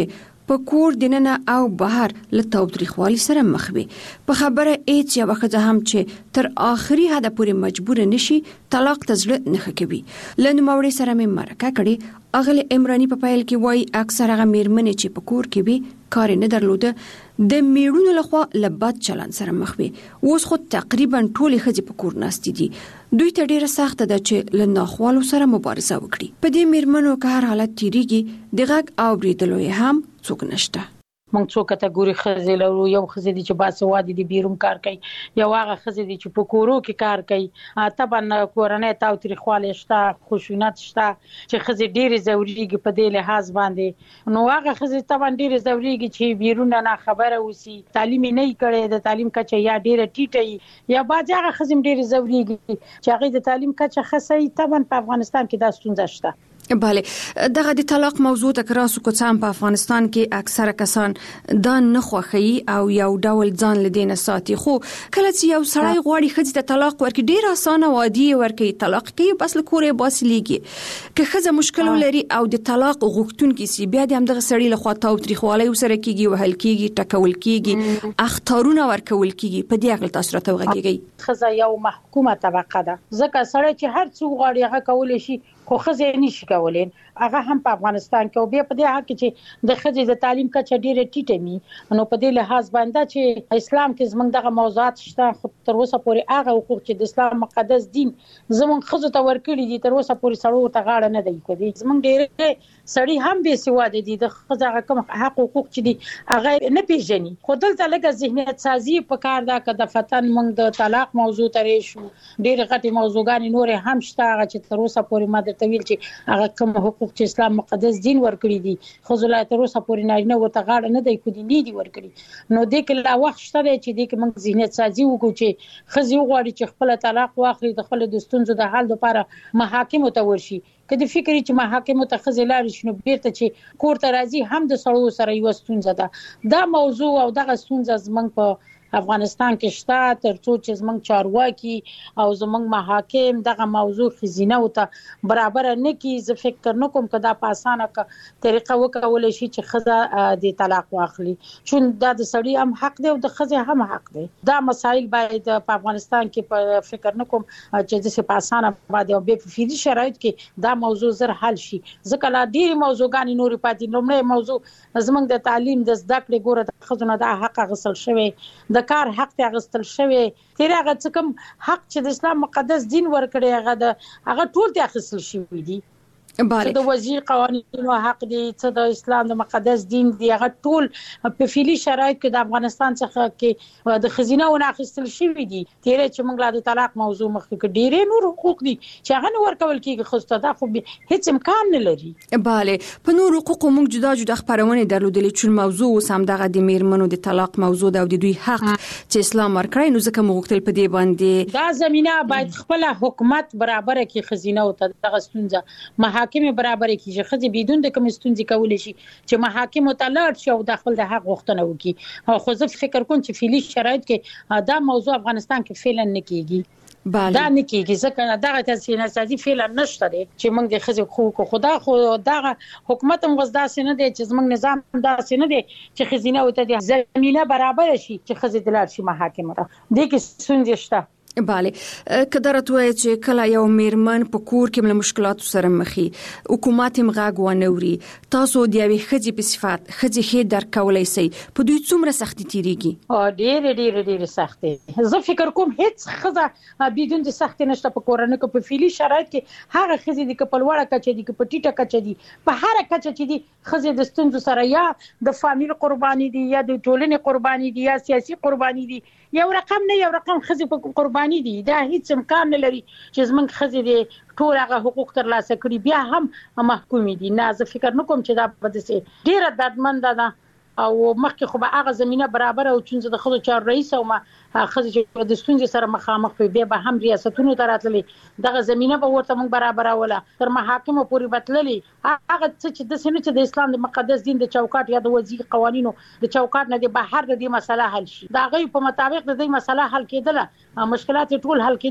Speaker 8: په کور دننه او بهر له تاوتریخوالي سره مخ وي. په خبره هیڅ یوه ښځه هم چې تر آخري حده پورې مجبور نشي طلاق ته زړه نه کوي. له نوموړي سره مې مرکه کړې. اغلې عمراني په پیل کې وایي اکثر هغه میرمنې چې په کور کې وي کار نه درلوده د میړونو لخوا له بد چلند سره مخ وي. اوس خو تقریبا ټولې ښځې په کور ناستې دي. دوی ته ډیره سخته ده چې له ناخوالو سره مبارزه وکړي. په دې میرمنو که هر حالت تیریږي د غږ اورېدلو یې هم څوک نشته.
Speaker 13: موږ څو کټګوري ښځې لرو. یو ښځې دي چې باسواده دي بیرون کار کوي، یو هغه ښځې دي چې په کورو کې کار کوي. طبعا کورنۍ تاوتریخوالی شته، خشونت شته چې ښځې ډېرې ځورېږي په دې لحاظ باندې. نو هغه ښځې طبعا ډېرې ځورېږي چې بیرون نه خبره اوسي، تعلیم نه یې کړی، د تعلیم کچه یا ډېره ټیټه وي، یا بعضې هغه ښځې ډېرې ځورېږي چې هغې د تعلیم کچه ښه وي. طبعا په افغانستان کې دا ستونزه شته.
Speaker 8: بله، دغه د طلاق موضوع ته کراسو کوڅام په افغانستان کې اکثره کسان دا نه خوښي او یو ډول ځان لدینه ساتي. خو کله چې یو سړی غواړي ښځې ته طلاق ورکړي ډیر اسانه وادي ورکړي، طلاق کوي بس له کورې باسلیږي. که ښځه مشکل ولري او د طلاق غوښتونکي سي، بیا د همدغه سړي لخوا تاوتریخوالی ورسره کیږي، وهل کیږي، ټکول کیږي، اخطارونه ورکول کیږي. په دې اړه تاسو راته وغږیږئ.
Speaker 13: ښځه یو محکومه طبقه ده، ځکه سړی چې هر څو غواړي هغه کولی شي، خو ښځې نشي کولی. هغه هم په افغانستان کې او بیا په دې حق چې د ښځې د تعلیم کچه ډیره ټیټه وي. نو په دې لحاظ باندې چې اسلام کې زموږ دغه موضوعات شته، خو تر اوسه پورې هغه حقوق چې د اسلام مقدس دین زموږ ښځو ته ورکړي دي تر اوسه پورې سړو ته غاړه نه دی کوي. زموږ ډیره سړي هم بې سواده دي، د ښځو هغه کوم حق حقوق چې دي هغه نه پیژني. خو دلته لږه ذهنیت سازي په کار ده. که د فتن موږ د طلاق موضوع ته راشو، ډیره غټي موضوعګانې نورې هم شته هغه چې تر اوسه پورې ما درته ویل چې هغه کوم حقوق چې اسلام مقدس دین ورکړي دي ښځو لا تر اوسه پورې نارینه ورته غاړه نه دی کړي، نه دي ورکړي. نو دې کې لا وخت شته دی چې دې کې موږ ذهنیت سازي وکړو چې ښځې وغواړي چې خپل طلاق واخلي، د خپل د ستونزو د حل لپاره محاکمو ته ورشي. که د فکرې چې محاکمو ته ښځې لاړې شي، نو بیرته چې کور ته راځي هم د سړو سره یوه ستونزه ده. دا موضوع او دغه ستونزه زموږ په افغانستان کې شته، ترڅو چې زموږ چارواکي او زموږ محاکم دغه موضوع خزینه او ته برابر نه کی. زه فکر نه کوم چې دا په اسانه طریقه وکولای شي چې ښځه د طلاق واخلي، چون دا د سړي هم حق دی او د ښځې هم حق دی. دا مسایل باید په افغانستان کې په فکر نه کوم چې د په اسانه باندې او په فیزي شرایط کې دا موضوع زر حل شي. ځکه لا ډېری موضوعګانې نورې پاتې. لومړی موضوع زموږ د تعلیم د زده کړې ګوره د ښځو نه دا حق اخیستل شوی، د کار حق ته اخیستل شوی، تیر هغه څه کوم حق چې د اسلام مقدس دین ورکړي هغه ټول ته اخیستل شوی دي.
Speaker 8: څه
Speaker 13: د وزیر قوانینو حق دي، څه د اسلام د مقدس دین دی، هغه ټول په فعلي شرایط کې د افغانستان څخه کې د خزینه ونه اخیستل شوی دي. تیر چې موږ لا د طلاق موضوع مخکې کې ډېرې نور حقوق دي چې هغه نه ورکول کېږي، خو دا خو هیڅ امکان نه لري.
Speaker 8: بله، په نور حقوقو موږ جدا جدا خبرونه درلودلې، چې موضوع اوس هم دغه د میرمنو د طلاق موضوع ده او د دوی حق چې اسلام ورکړي. نو ځکه موږ غوښتل په دې باندې
Speaker 13: دا زمينه باید خپل حکومت برابر کړي، خزینه او دغه ستونزه محاکم برابر کړي چې ښځې بدون د کوم ستونزې کولای شي چې محاکم ته لاړ شي او د خپل د حق غوښتنه وکړي. خو زه فکر کوم چې فعلي شرایط کې دا موضوع افغانستان کې فعلا نه کیږي. دا نه کیږي ځکه دغه تاسیس سازي فعلا نشته دی چې موږ د ښځې حقوق خدا خو دغه حکومت هم غوښدا سینه دی چې زموږ نظام داسې نه دی چې خزینه او ته زمينه برابر شي چې ښځې د لاړ شي محاکم ته. دې کې ستونزې شته.
Speaker 8: بله، کدرت وای چې کله یو میرمن په کور کې له مشکلاتو سره مخې، حکومت هم غاګ ونوري، تاسو د یوې ښځې په صفات ښځې هې درکولای شي، په دوی څومره سختي تیریږي؟
Speaker 13: ډېر سختي. زه فکر کوم هیڅ ښځه بدون د سختي نشته په کورنۍ کې. په فعلي شرایط کې هغه ښځې د په لوړه کچه دي، په ټیټه کچه دي، په هر کچه چې دي ښځې د ستونزو سره یا د فامیل قرباني دي، یا د ټولنې قرباني دي، یا سیاسي قرباني دي، یو رقم نه یو رقم ښځې په قرباني دي. دا هیڅ امکان نه لري چې زموږ ښځې د ټول هغه حقوق ترلاسه کړي بیا هم محکوم دي. نه، زه فکر نه کوم چې دا په دې ډیره دردمنده ده او مخکې خو به هغه زمينه برابر او چې د خځو چار رئیس او ما ښځې چې د ستونزې سره مخامخ وي بیا به هم ریاستونو ته راتللې، دغه زمينه به ورته موږ برابروله، تر محاکمو پورې بتللې. هغه څه چې د سینې چې د اسلام د مقدس دین د چوکاټ یا د وزیر قوانینو د چوکاټ نه د بهر د دې مسله حل شي، دا غي په مطابق د دې مسله حل کېدله، مشکلات ټول حل کېدل.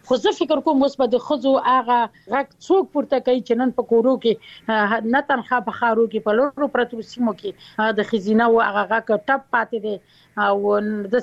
Speaker 13: خو زه فکر کوم اوس به د خزو هغه غږ څوک پورته کوي چې نن په کورو کې نه تنخوا په خارو کې په لورو پرتو سیمو کې د خزینه او هغه غږ ټپ پاتې دي او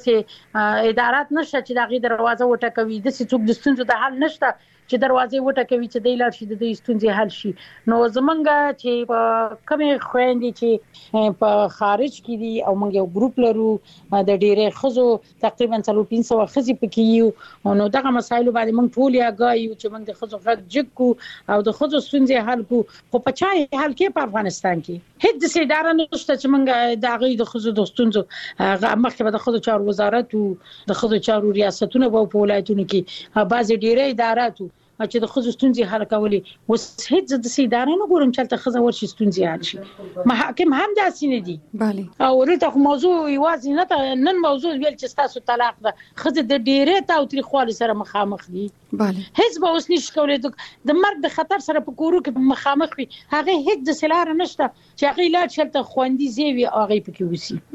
Speaker 13: دسه ادارات نشته چې دغه دروازه وټکوي دسه څوک د ستونزو د حل نشته چې دروازې وټکوي چې د لار شي د ستونزې حل شي. نو زمونږ چې په کومه خويندې چې په خارج کې دي او موږ یو ګروپ لرو د ډېرې خزو تقریبا 300 خزي پکې یو نو دغه مسایل باندې موږ ټول یاګایو چې موږ د خزو غږ جګو او د خزو ستونزې حل کو خو په چا حل کې په افغانستان کې هیڅ د اداره نشته چې موږ د غي د خزو د ستونزو مخکې به د خزو چارو وزارت او د خزو چارو ریاستونه په ولایتونو کې بعض ډېرې ادارات چې د خزو ستونزې حل کولې وس هیڅ د سیدارې نه ګورم چې تل خزه ورشي ستونزې حل شي. محاکم هم داسې نه دي
Speaker 8: bale
Speaker 13: او ورته موضوع یوازې نه نن موضوع ویل چې تاسو طلاق ده خزه د ډیره تاوتریخوالي سره مخامخ دي
Speaker 8: bale
Speaker 13: هیڅ به اوس نشي کولای د مرګ د خطر سره په کورو کې مخامخ وي هغه هیڅ د سلار نشته چې هغه لا چلته خوندي زیوی هغه پکې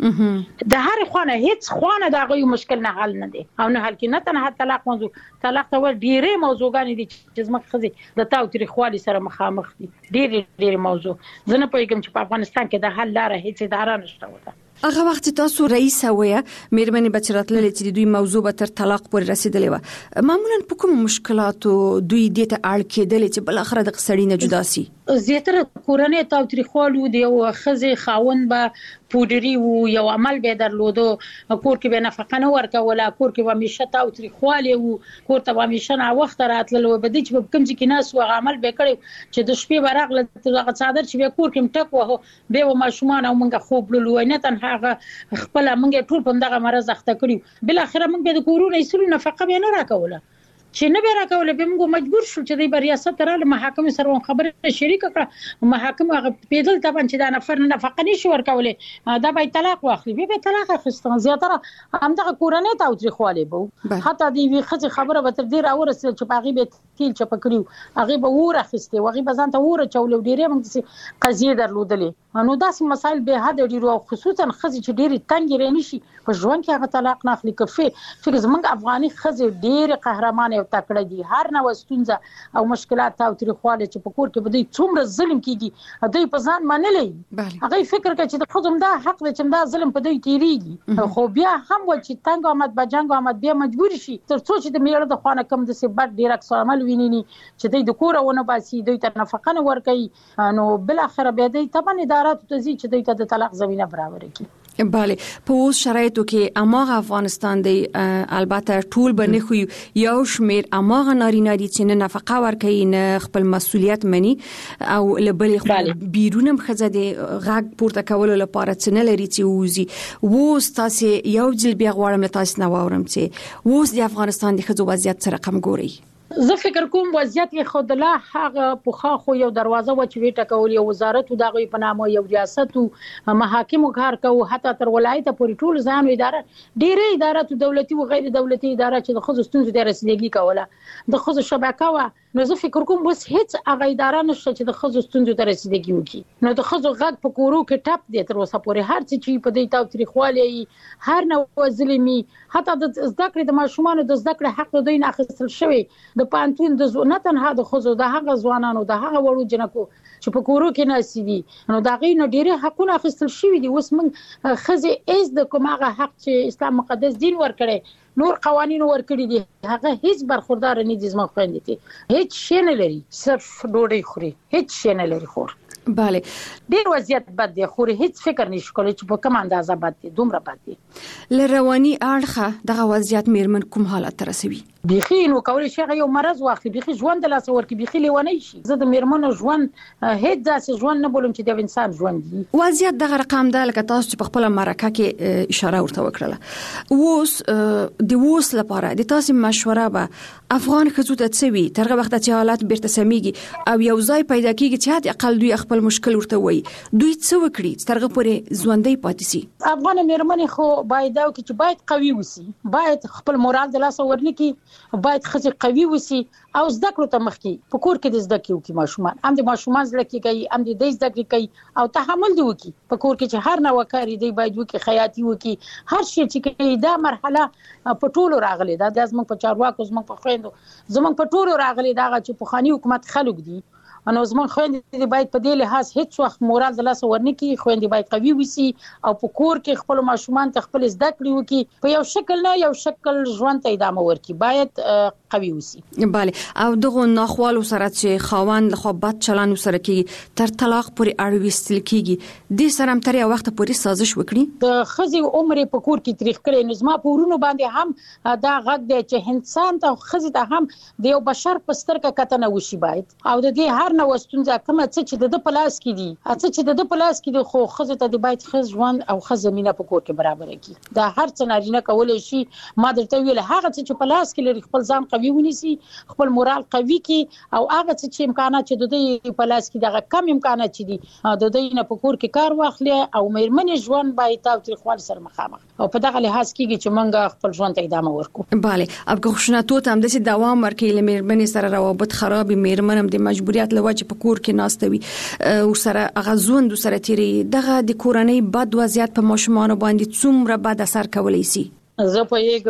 Speaker 13: وسی د هر خوانه هیڅ خوانه د هغه مشکل نه حل نه دي او نه حل کې نه تنه طلاق موضوع طلاق ته ور ډیره موضوعګان دي چې زموږ خزي د تاوتریخوالي سره مخامخ دي ډېر موضوع زه نه پوهیږم چې په افغانستان کې د حل لار هیڅ اداره نشته وته.
Speaker 8: هغه وخت تاسو رئیس ویا مېرمنې بچراتللې چې دوی موضوع به تر طلاق پورې رسیدلې و معمولا په کوم مشکلاتو دوی د ته اړ کېدل چې بل اخر د سړی نه جدا سي
Speaker 13: زیاتره کورنۍ تاوتریخوالو دی او خزي خاون به پودری وو یو عمل به درلودو کور کې به نفقه نه ورکوله کور کې به همیشه تاوتریخواله وو کور ته به همیشه نه وخت راتللو به د چې کوم ځکه ناس و عمل به کړی چې د شپې براغله دغه څادر چې به کور کې مټک وو به و ماشومان او مونږ خوب لولو نه تنها خپل مونږ ټول په دغه مرز اخته کړی بل اخره مونږ به د کورونو ایسلو نفقه به نه راکوله چې نه به راکوله به موږ مجبور شو چې د ریاست راله محاکم سره خبره شریک کړه محاکم هغه پیدل طبعا چې دا نفر نه فقط نشي ورکوله دا به طلاق واخلي به طلاق اخیستل زیاتره همدغه کورنۍ تاوتریخواله بو حتی دی وی خځه خبره به تر دې راورسل چې باغی به تیل چپ کړیو هغه به ور اخیسته هغه به ځان ته ور چولو ډیره موږ قضیه درلودلې نو داسې مسایل به حد ډیرو خصوصا خځه چې ډیره تنګ رې نشي په ژوند کې هغه طلاق نه اخلي کفي فکر زمونږ افغاني خځه ډیره قهرمان او تکړه دي هر نو ستونزه او مشکلات او تاریخواله چې په کور کې بده څومره ظلم کیږي دوی په ځان منلې هغه فکر کوي چې د خودم دا حق دی چې دا ظلم په دوی تیریږي خو بیا هم و چې تنګ آمد بجنګ آمد بیا مجبور شي تر څو چې د میړه د خوانه کم د سبب ډیر اکس عمل ویني چې دوی د کورونه باسي دوی ته نفقه نه ورکوي نو بل اخر به دوی طبعا ادارات ته ځي چې دوی ته د طلاق زمينه برابر کړي.
Speaker 8: bale په اوس شرایطو کې اماغه افغانستان دی البته ټول باندې خو یو شمیر اماغه نارینه دي چې نه نفقه ورکوي نه خپل مسولیت مني او لبلې بیرونم خزه دي غږ پورته کول لپاره څنګه لري چې وزي ووس تاسو یو ځل بیا غواړم تاسو نه واورم چې ووس د افغانستان د خزو وضعیت سره رقم ګوري.
Speaker 13: زه فکر کوم وضعیت یې خود لا هغه پوخا خو یو دروازه و چې ویټه کول یو وزارت او دغه په نامه یو ریاست او محاکم کار کوي حتی تر ولایت پورې ټول ځان اداره ډیره ادارات دولتي او غیر دولتي اداره چې د خصوص ستونزې د رسیدګي کوله د خصوص شبکه و نو زه فکر کوم بس هیڅ هغه اداره نشته چې د خصوص ستونزې د رسیدګي وکړي نو د خصوص غږ په کورو کې ټاپ دی تر اوسه پورې هر څه چې په دې تاوتریخوالي هر نو ظلمي حتی د زده کړې د ماشومان د زده کړې حق دوی نه اخیستل شوی د پانتون د نه تنها د خزو د هغه ځوانانو د هغه وړو جنکو چې په کورو کې ناسي دي نو دا غي نه ډیره حقونه اخیستل شوی دي اوس موږ خزه ایز د کومه حق چې اسلام مقدس دین ورکړي نور قوانين ورکړي دي هغه هیڅ برخوردار نه دي زما خويندې دي هیڅ شي نه لري صرف ډوډۍ خوري هیڅ شي نه لري خور
Speaker 8: bale
Speaker 13: ډیر وضعیت بد دی خو هیڅ فکر نشي کولای چې په کوم اندازه بد دی دومره بد دی
Speaker 8: لرواني اړخه دغه وضعیت مېرمن کوم حالت رسوي
Speaker 13: بيخي نو کولای شي یو مرز واخلي بيخي ژوند د لاس ورکی بيخي لیونی شي زه د مېرمنو ژوند هیڅ ځاسې ژوند نه بولم چې د انسان ژوند دی
Speaker 8: وضعیت دغه رقم ده لکه تاسو په خپل مرکه کې اشاره ورته وکړه اوس د ووس لپاره د تاسو مشوره به افغان خزو ته څوي ترغه وخت چې حالات بیرته سميږي او یو ځای پیدا کیږي چې حتی اقل دوی خپل مشکل ورته وي دوی څه وکړي ترغه پورې ژوندۍ پاتې سي
Speaker 13: افغان مېرمنې خو باید او چې باید قوي وسی باید خپل مورال د لاس ورنکي باید خزي قوي وسی او زده کړو ته مخکې په کور کې د زده کړو کې ماشومان هم د ماشومان زده کړي کوي هم د زده کړي کوي او تحمل دی وکي په کور کې چې هر نوو کاری دی باید وکي خیاطي وکي هر شي چې کوي دا مرحله په ټولو راغلي دا د زموږ په چارواکو زموږ په خويندو زموږ په ټولو راغلي دا چې په خاني حکومت خلک دي انو زموږ خويندې باید په دې لحاظ هیڅ وخت مورال د لاس ورنه کی خويندې باید قوي وسی او په کور کې خپل ماشومان ته خپل زده کړي وکي په یو شکل نه یو شکل ژوند ته ادامه ورکي باید قوي وسی.
Speaker 8: بله او دغه ناخوالو سره چې خاوند له خوا بد چلند سره کیږي تر طلاق پورې اړوستل کیږي د سره هم تر یو وخت پورې سازش وکړي د
Speaker 13: خزي عمر په کور کې تاریخ کړي نو زما په ورونو باندې هم دا غږ دی چې انسان ته خزي ته هم د یو بشر په سترګه کتنه وشي باید او د دې هر نو ستونزه کومه چې د پلاس کې دي چې د پلاس کې دي خو خزه ته د باید خز ژوند او خز زمينه په کور کې برابر کړي دا هر څه نارینه کولای شي ما درته ویل هغه چې پلاس کې لري خپل ځان قوي ونیسي خپل مورال قوي کړي او هغه چې امکانات چې د پلاس کې دغه کم امکانات چې دي د دې نه په کور کې کار واخلي او مېرمنې ژوند باید تاسو خپل سره مخامخ او په دغه لحاظ کېږي چې موږ خپل ژوند ته ادامه ورکړو.
Speaker 8: bale اب غوښنه هم د دوام ورکړي لمېرمنې سره روابط خراب مېرمنم د مجبوریت لوجه په کور کې ناستوي او سره غزوند سره تیری دغه د کورنۍ بد وضعیت په ماشومان باندې څومره بد اثر کولای شي.
Speaker 13: زه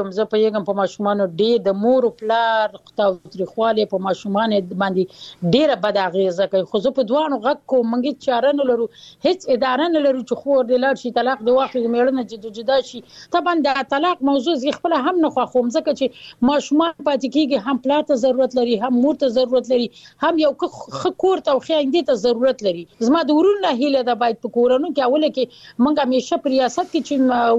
Speaker 13: په په ماشومان ډېر د مور او پلار تاوتریخواله په ماشومان باندې ډېر بد اغیزه کوي خو زه په دوانو غږ کوم منګي چاره نه لرو هیڅ اداره نه لرو چې خور د لار شي طلاق دی واخلي میړنه جدا شي طبعا د طلاق موضوع زی خپل هم نه خوښوم ځکه چې ماشومان پاتې کیږي هم پلار ته ضرورت لري هم مور ته ضرورت لري هم یو کور ته خويندې ته ضرورت لري زما د ورونو هیله ده باید په کورونو کې اوله کې منګه همیشه په ریاست کې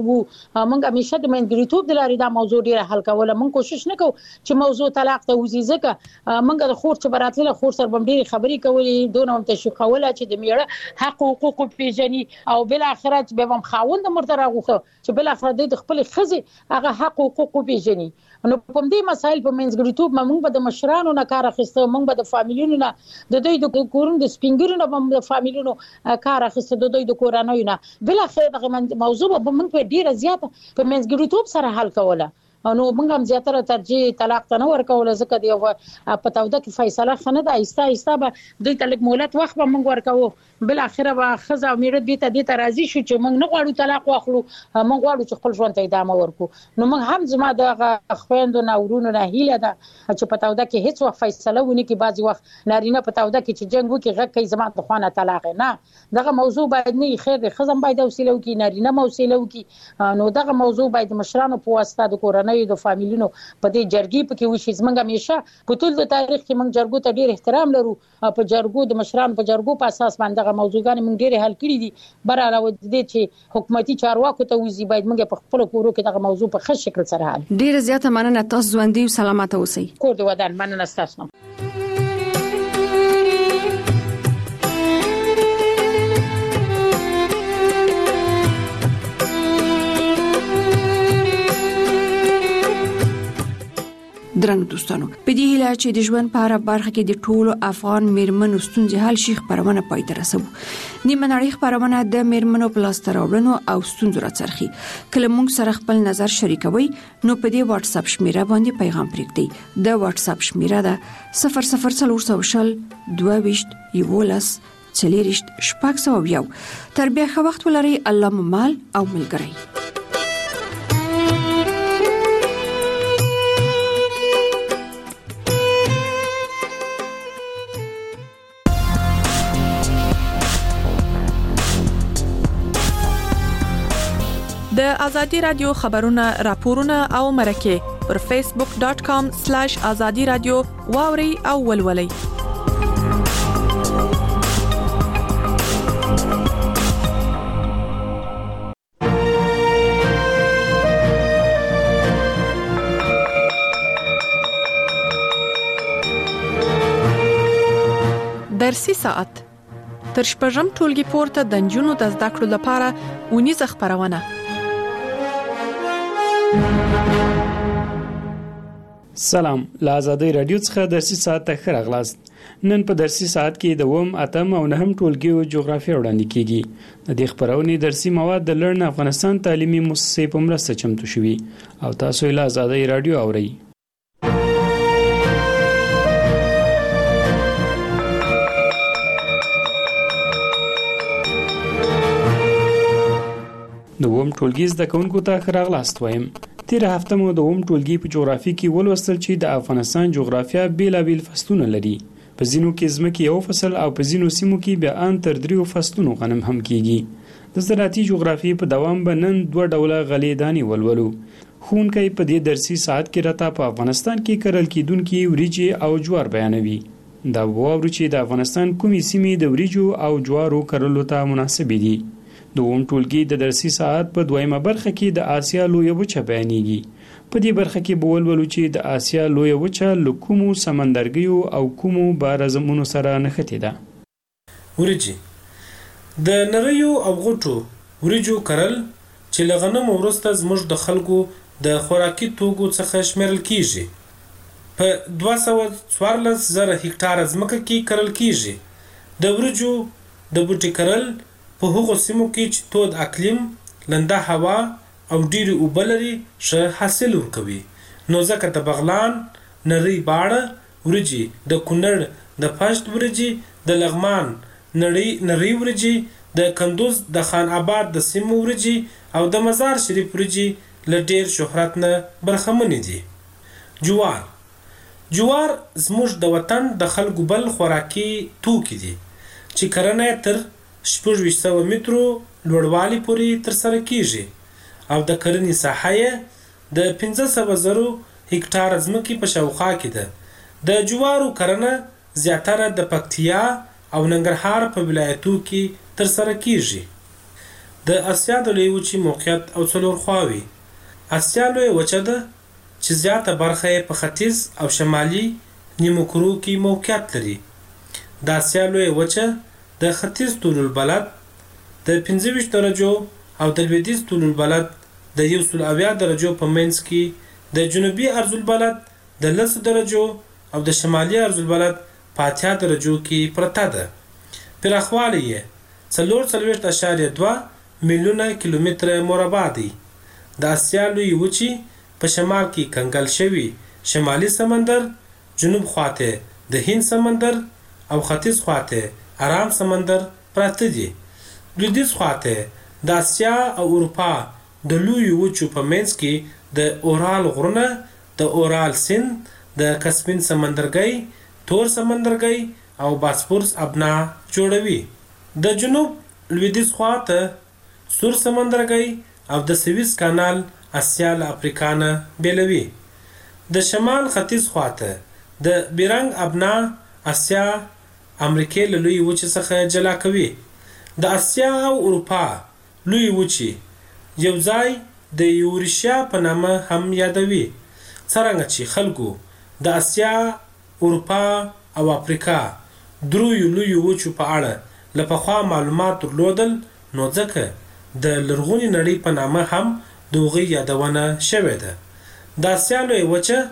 Speaker 13: چې منګه همیشه د منګ توپ د لاري دا موضوع ډیره حل کوله مونږ کوشش نکو چې موضوع طلاق ته وزي ځکه مونږ د خور چې براتله خور سره بم ډیره خبرې کولې دونه هم تشویقوله چې د میړه حق او حقوق پیژني او بل اخرت به هم خاوند مرته راغوخه چې بل اخرت د خپل خزي هغه حق او حقوق پیژني نو په دې مسایل په منځګړیتوب مونږ به د مشرانو نه کار اخیسته مونږ به د فامیلونو نه د دوی د کورونو د سپینګرونو نه د فامیلونو کار اخیسته د دوی د کورانوي نه بل اخر دغه موضوع به مونږ په ډیره زیاته په منځګړیتوب سره حل کوله نو موږ هم زیاتره ترجیح طلاق ته نه ورکول ځکه دی په توده کې فیصله خنه ده ایسته به دوی تلک مهلت وخت به موږ ورکو بل اخره به خزه او میرد دې ته راضي شو چې موږ نه غواړو طلاق واخلو موږ غواړو چې خپل ژوند ته ادامه ورکړو نو موږ هم زما د خويندو نه ورونو نه هیله ده چې په توده کې هیڅ وخت فیصله ونی کې بعضي وخت نارینه په توده کې چې جنگ وکي غږ کوي زما د خوانه طلاق نه دغه موضوع باید نه خیر خزم باید وسیله وکي نارینه موسیله وکي نو دغه موضوع باید مشرانو په واسطه د کورنۍ د فامیلونو په دې جرګې په کې وشي زمونږ همیشه په ټول د تاریخ کې موږ جرګو ته ډیر احترام لرو په جرګو د مشرانو په جرګو په اساس باندې غو موضوعګان موږ ډیر حل کړی دي براله دې چې حکومتي چارواکو ته وزي باید موږ په خپل کورو کې دغه موضوع په ښه شکل سره حل
Speaker 8: ډیر زیاته مننه تاسو ژوندۍ او سلامته اوسئ
Speaker 13: کور دې ودان مننه تاسو
Speaker 8: درنو دوستانو په دې هیله چې د ژوند په اړه برخه کې د ټولو افغان میرمنو ستونزې حل شي خبرونه پای ته رسوي نیمه نړۍ خبرونه د میرمنو په لاس راوړنو او ستونزو راڅرخي کله موږ سره خپل نظر شریکوي نو په دې واتس اپ شمیره باندې پیغام پرېږدئ د واتس اپ شمیره ده 0040 22 11 40 شپږ تر بیا ښه وخت ولرئ الله مو مال او ملګری
Speaker 14: د ازادي رادیو خبرونه راپورونه او مرکه پر facebook.com/azadi radio واوري او ولولي درسي ساعت تر شپږم ټولګي پورته د جنونو د زده کړو لپاره ونیزه خبرونه
Speaker 15: سلام له آزادۍ رادیو څخه درسي ساعت ته ښه راغلاست نن په درسي ساعت کې د 8 او 9 ټولګیو جغرافیه وړاندې کیږي د دې خبرونې درسي مواد د لرن افغانستان تعلیمي مؤسسې په مرسته چمتو شوي او تاسو له آزادۍ رادیو اورئ د اوم ټولګي زده کوونکو ته ښه راغلاست وایم. تېره هفته مو د اوم ټولګي په جغرافي کې ولوستل چې د افغانستان جغرافیا بیلابیل فصلونه لري. په ځینو کې ځمکې یو فصل او په ځینو سیمو کې بیا ان تر 3 فصلونو غنم هم کیږي. د زراعتي جغرافي په دوام به نن 2 ډوله غلې دانې ولولو. ښوونکی په دې درسي ساعت کې راته په افغانستان کې کرل کیدونکي وریجې او جوار بیانوي. دا واورو چې د افغانستان کومې سیمې د وریجو او جوارو کرلو ته مناسبې دي. د اوم ټولګي د درسي ساعت په دویمه برخه کې د آسیا لویه وچه بیانېږي. په دې برخه کې به ولولو چې د آسیا لویه وچه له کومو سمندرګیو او کومو بارزمونو سره نښتې ده.
Speaker 16: وریجې د نریو او غټو وریجو کرل چې له غنمو وروسته زموږ د خلکو د خوراکي توکو څخه شمیرل کیږي. په 214,000 هکتاره ځمکه کې کرل کیږي. د وریجو د بوټي کرل په هغو سیمو کې چې تود اقلیم، لنده هوا او ډیرې اوبه لري ښه حاصل ورکوي. نو ځکه د بغلان، نری باړه وریجې، د کونړ د پشت وریجې، د لغمان نری وریجې، د کندوز د خان آباد د سیمو وریجې او د مزار شریف وریجې له ډیر شهرت نه برخمنې دي. جوار زموږ د وطن د خلکو بل خوراکي توکي دي چې کرنه تر 600 مترو لوړوالي پورې ترسره کیږي او د کرنې ساحه د 500,000 هکتاره ځمکې په شاوخوا کې ده. د جوارو کرنه زیاتره د پکتیا او ننګرهار په ولایتو کې ترسره کیږي. د اسیا د لویې وچې موقعیت او څلور خواوې. اسیا لویه وچه ده چې زیاته برخه یې په ختیځ او شمالي نیمو کرو کې موقعیت لري. د اسیا لویه وچه د ختیځ طول البلد د 25 درجو او د لویدیځ طول البلد د 170 درجو په منځ کې، د جنوبي عرض البلد د 10 درجو او د شمالي عرض البلد په 80 درجو کې پرته ده. پراخوالی یې 4.2 میلیونه کیلومتره مربع دی. د اسیا لویې وچې په شمال کې کنګل شوي شمالي سمندر، جنوب خواته د هند سمندر او ختیځ خواته آرام سمندر پراته دي. لویدیځ خواته د اسیا او اروپا د لویو وچو په منځ کې د اورال غرونه، د اورال سیند، د کسپین سمندرګي، تور سمندرګي او باسفورس ابنا جوړوي. د جنوب لویدیځ خواته سور سمندرګي او د سویس کانال اسیا له افریقا نه بیلوي. د شمال ختیځ خواته د بیرنګ ابنا اسیا امریکای له لوی وچې څخه جلا کوي. د اسیا او اروپا لوی وچې یو ځای د یوریشیا په نامه هم یادوي. څرنګه چې خلکو د اسیا، اروپا او افریقا دریو لوی وچو په اړه له پخوا معلومات درلودل، نو ځکه د لرغونې نړۍ په نامه هم د هغوی یادونه شوې ده. د اسیا لوی وچه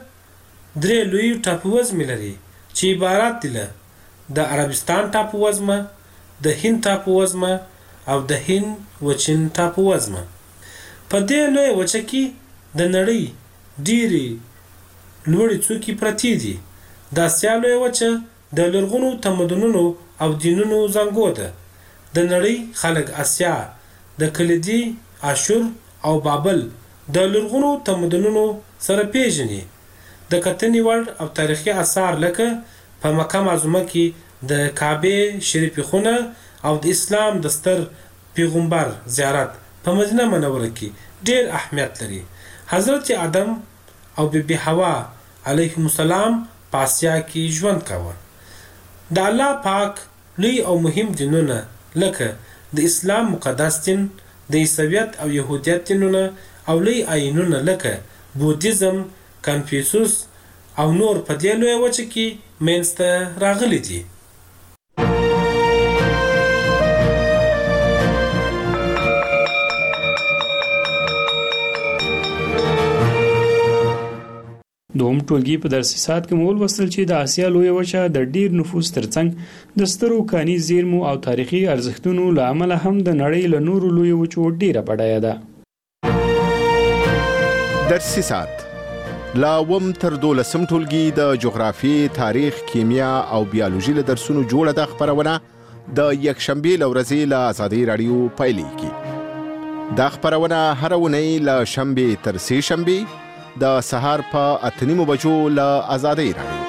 Speaker 16: 3 لوی ټاپووزمې لري چې عبارت دي له د عربستان ټاپووزمه، د هند ټاپووزمه او د هند وچین ټاپووزمه. په دې لوی وچه کې د نړۍ ډېرې لوړې څوکې پرتې دي. د اسیا لوی وچه د لرغونو تمدنونو او دینونو زانګو ده. د نړۍ خلک اسیا د کلیدي، اشور او بابل د لرغونو تمدنونو سره پیژني. د کتنې وړ او تاریخي آثار لکه په مکه معظمه کې د کعبه شریفه خونه او د اسلام د ستر پیغمبر زیارت په مدینه منوره کې ډېر اهمیت لري. حضرت آدم او بیبي حوا علیهم السلام په اسیا کې ژوند کاوه. د الله پاک لوی او مهم دینونه لکه د اسلام مقدس دین، د عیسویت او يهودیت دینونه او لوی آیینونه لکه بودیزم، کنفیوسوس او نور په دې لوی وچه کې منځته راغلي دي.
Speaker 15: دوم ټولګي په درسي ساعت کې مول وصل چې د آسیا لویه وچه د ډیر نفوس ترڅنګ د سترو کاني زیرمو او تاریخي ارزښتونو له امله هم د نړۍ له نورو لویو وچو ډیره بډایه ده.
Speaker 17: درسي ساعت لا وم تر 12 ټولګي د جغرافي، تاریخ، کیمیا او بیولوژي له درسونو جوړه د خبرونه د یک شنبه لورځي له آزادۍ رادیو پایلیږي. دا خبرونه هر ونی له شنبه تر سه شنبه د سهار په 8:30 بجو له آزادۍ راډیو.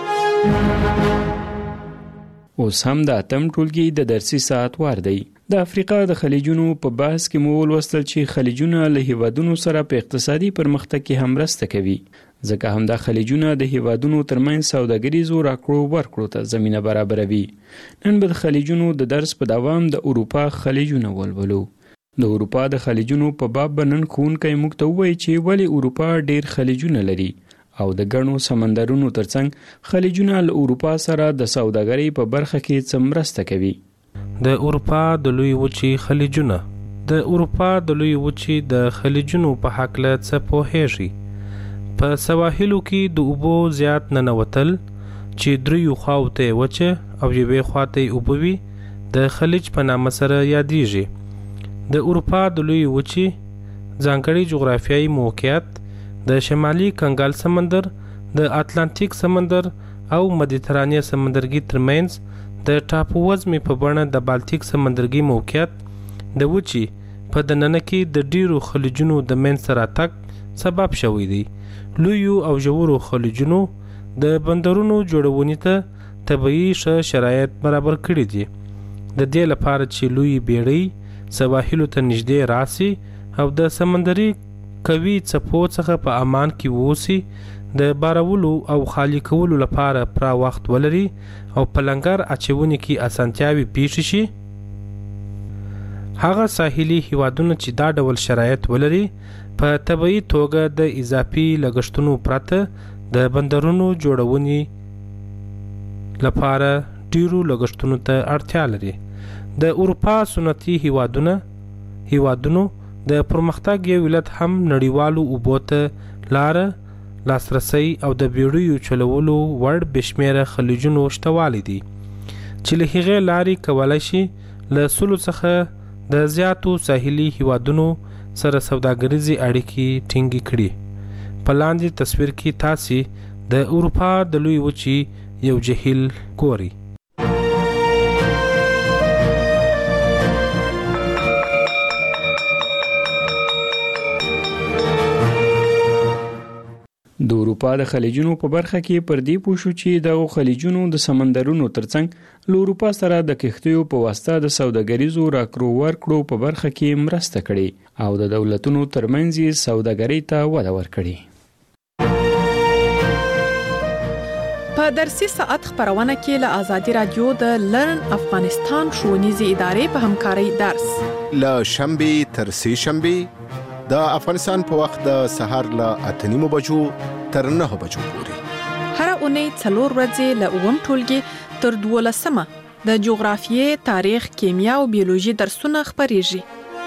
Speaker 15: اوس هم د اتم ټولګي د درسي ساعت وار دی. د افریقا د خلیجونو په بحث کې مو ولوستل چې خلیجونه له هیوادونو سره په اقتصادي پرمختګ کې هم مرسته کوي. ځکه هم د خلیجونه د هیوادونو ترمنځ سوداګریزو راکړو ورکړو ته زمينه برابروي. نن به د خلیجونو د درس په دوام د اروپا خلیجونه ولولو. د اروپا د خلیجونو په باب بنن ښوونکی موږ ته وایي چې ولې اروپا ډیر خلیجونه لري او د ګڼو سمندرونو ترڅنګ خلیجونه له اروپا سره د سوداګرۍ په برخه کې څه مرسته کوي.
Speaker 18: د اروپا د لوی وچې خلیجونه د اروپا د لوی وچې د خلیجونو په حق له څه پوهیږي. په سواحلو کې د اوبو زیات ننوتل چې دریو خواوته وچه او یوې خواته اوبوي د خلیج په نامه سره یادېږي. د اروپا د لوی وچې ځانګړي جغرافیایي موقعیت د شمالي کنګال سمندر د اتلانتیک سمندر او مدیترانې سمندرګي ترمنځ د ټاپو وزمې په بڼه د بالتیک سمندرګي موقعیت د وچې په دننه کې د ډیرو خلیجونو د منځ راتګ سبب شوی دی. لویو او ژورو خلیجونو د بندرونو جوړونې ته طبیعي شرایط برابر کړي دي. د دې لپاره چې لوی بیړۍ سواحلو ته نږدې راسي او د سمندري قوي څپو څخه په امان کې ووسي، د بارولو او خالی کولو لپاره پوره وخت ولري او په لنګر اچونې کې اسانتیاوي پیښ شي. هغه ساحلي هیوادونه چې دا ډول شرایط ولري په طبیعي توګه د اضافي لګښتونو پرته د بندرونو جوړونې لپاره ډیرو لګښتونو ته اړتیا لري. د اروپا سنتي هیوادونو د پرمختګ یو علت هم نړیوالو اوبو ته لاسرسي او د بیړیو چلولو وړ بشمیره خلیجونو شتوالی دي چې له هغې لارې کولی شي له سلو څخه د زیاتو ساحلي هیوادونو سره سوداګریزي اړیکې ټینګې کړي. په لاندې تصویر کې تاسې د اروپا د لوی وچې یو جهیل ګورئ.
Speaker 15: د اروپا د خلیجونو په برخه کې پر دې پوښو چې د خلیجونو د سمندرونو ترڅنګ له اروپا سره د کښتیو په واسطه د سوداګریزو راکړو ورکړو په برخه کې مرسته کړې او د دولتونو ترمنځ سوداګرۍ ته وده ورکړې.
Speaker 14: په درسي ساعت خبرونه کې له آزادي رادیو د لرن افغانستان ښوونیزې ادارې په همکارۍ درس
Speaker 17: له شنبه تر سه شنبه د افغانستان په وخت د سهار له 8:30 بجو تر 9 بجو پورې
Speaker 14: هر اونۍ 4 ورځې له اوم ټولګي تر 12مه د جغرافیې، تاریخ، کیمیا او بیولوژي درسونه خبريږي.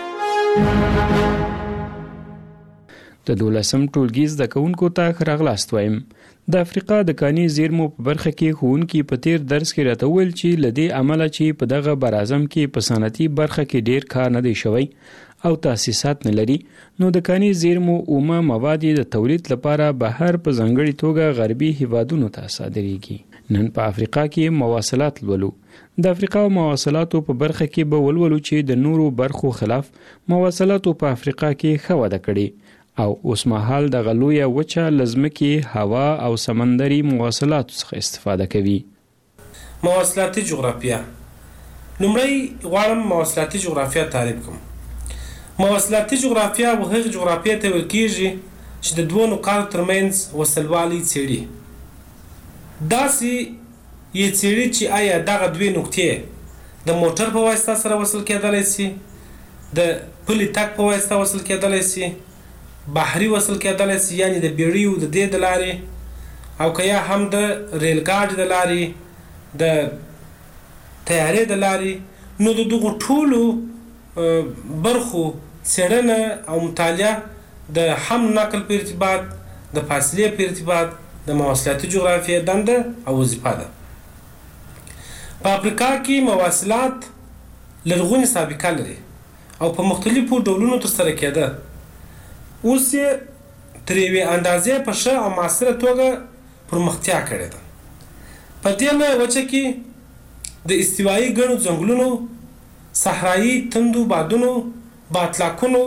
Speaker 15: د 12م ټولګي زده کوونکو ته راغلاست وایم. د افریقا د کاني زیرمو په برخه کې ښوونکي په تیر درس کې راته ویل چې لدې عمله چې په دغه برازم کې په صنعتي برخه کې ډیر کار نه دی شوی او تاسیسات نه لري، نو د کاني زیرمو اومه مواد د تولید لپاره بهر په ځانګړي توګه غربي هیوادونو ته صادریږي. نن په افریقا کې مواصلات لولو. د افریقا مواصلاتو په برخه کې به ولولو چې د نورو برخو خلاف مواصلاتو په افریقا کې ښه وده کړې او اوس مهال د غلویه وچه لزمکي هوا او سمندري مواصلاتو څخه استفاده کوي.
Speaker 16: مواصلاتي جغرافیه. لومړی غواړم مواصلاتي جغرافیه تعریف کوم. مواصلاتي جغرافیه هغه جغرافیه ته ویل کېږي چې د دوه نقاطو ترمنځ وصلوالي څېړي. داسې یې څېړي چې آیا دغه دوه نقطې د موټر په واسطه سره وصل کېدلی شي، د پلي تګ په واسطه وصل کېدلی شي، بحري وصل کېدلی شي، یعنې د بیړیو د دې د لارې او که یا هم د ریل ګاډي د لارې، د طیارې د لارې. نو د دغو ټولو برخو څېړنه او مطالعه د حمل نقل په ارتباط، د فاصلې په ارتباط د مواصلاتي جغرافیه دنده او وظیفه ده. په افریقا کې مواصلات لرغونې سابقه لري او په مختلفو ډولونو ترسره کېده. اوس یې تر یوې اندازې په ښه او معاصره توګه پرمختیا کړې ده. په دې وجه کې د استوایي ګڼو ځنګلونو، صحرایي تندو بادونو، باطلاقونو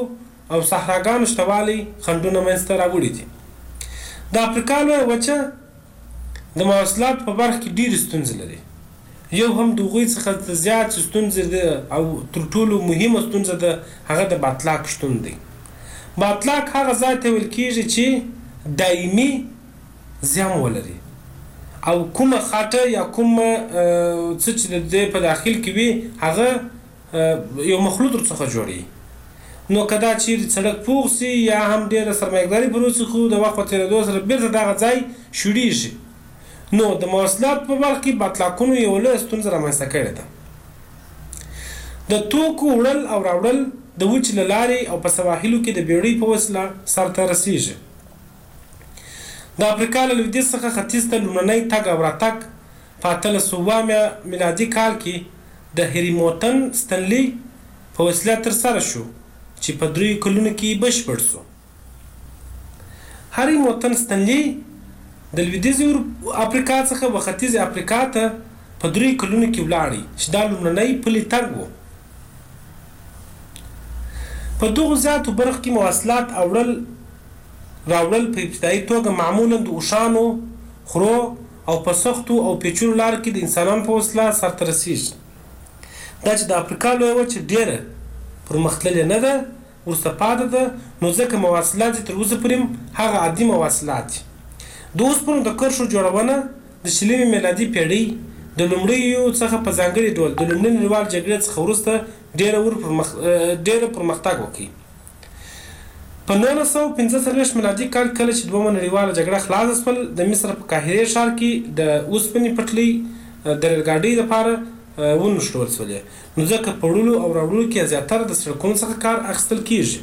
Speaker 16: او صحراګانو شتوالي خنډونه منځته راوړي دي. د افریقا لویه وچه د مواصلات په برخه کې ډېرې ستونزې لري. یو هم د هغوی څخه زیات ستونزې ده او تر ټولو مهمه ستونزه ده هغه د باطلاق شتون دی. باطلاق هغه ځای ته ویل کېږي چې دایمي زیان ولري او کومه خاټه یا کومه څه چې د دې په داخل کې وي هغه یو مخلوط ورڅخه جوړي. نو که دا چیرې سړک پوخ سي یا هم ډېره سرمایه‌داري پر وڅښو د وخت په تېرېدو سره بېرته دغه ځای شوړېږي. نو د مواصلات په برخه کې باطلاقونو یو لویه ستونزه رامنځته کړې ده. د توکو وړل او راوړل د وچې له لارې او په سواحلو کې د بېړۍ په وسیله سرته رسېږي. د افریقا له لویدیځ څخه ختیځ ته لومړنی تګ او راتګ په 1800 میلادي کال کې د هریموټن ستنلي په وسیله ترسره شو چې په 3 کلونو کې بشپړ شو. هریموټن ستنلي د لویدیځې افریقا څخه و ختیځې افریقا ته په 3 کلونو کې ولاړی چې دا لومړنی پلي تګ و. په دغو زیاتو برخو کې مواصلات راوړل په ابتدایي توګه معمولا د اوښانو، خرو او په سختو او پیچلو لارو کې د انسانانو په وسیله سرته رسېږي. دا چې د افریقا لویه وچه ډېره پرمختللې نه ده، وروسته پاتې ده، نو ځکه مواصلات یې تر اوسه پورې هغه عادي مواصلات دي. د اوسپنو د کرښو جوړونه د شلمې میلادي پیړۍ د لومړیو څخه په ځانګړي ډول د لومړۍ نړیوالې جګړې څخه وروسته ډېره پرمختګ وکړي. په 1945 میلادي کال کله چې دویمه نړیواله جګړه خلاصه شول، د مصر په قاهرې ښار کې د اوسپنې پټلۍ د ریلګاډۍ لپاره ونښلول شولې. نو ځکه په وړلو او راوړلو کې زیاتره د سړکونو څخه کار اخیستل کېږي.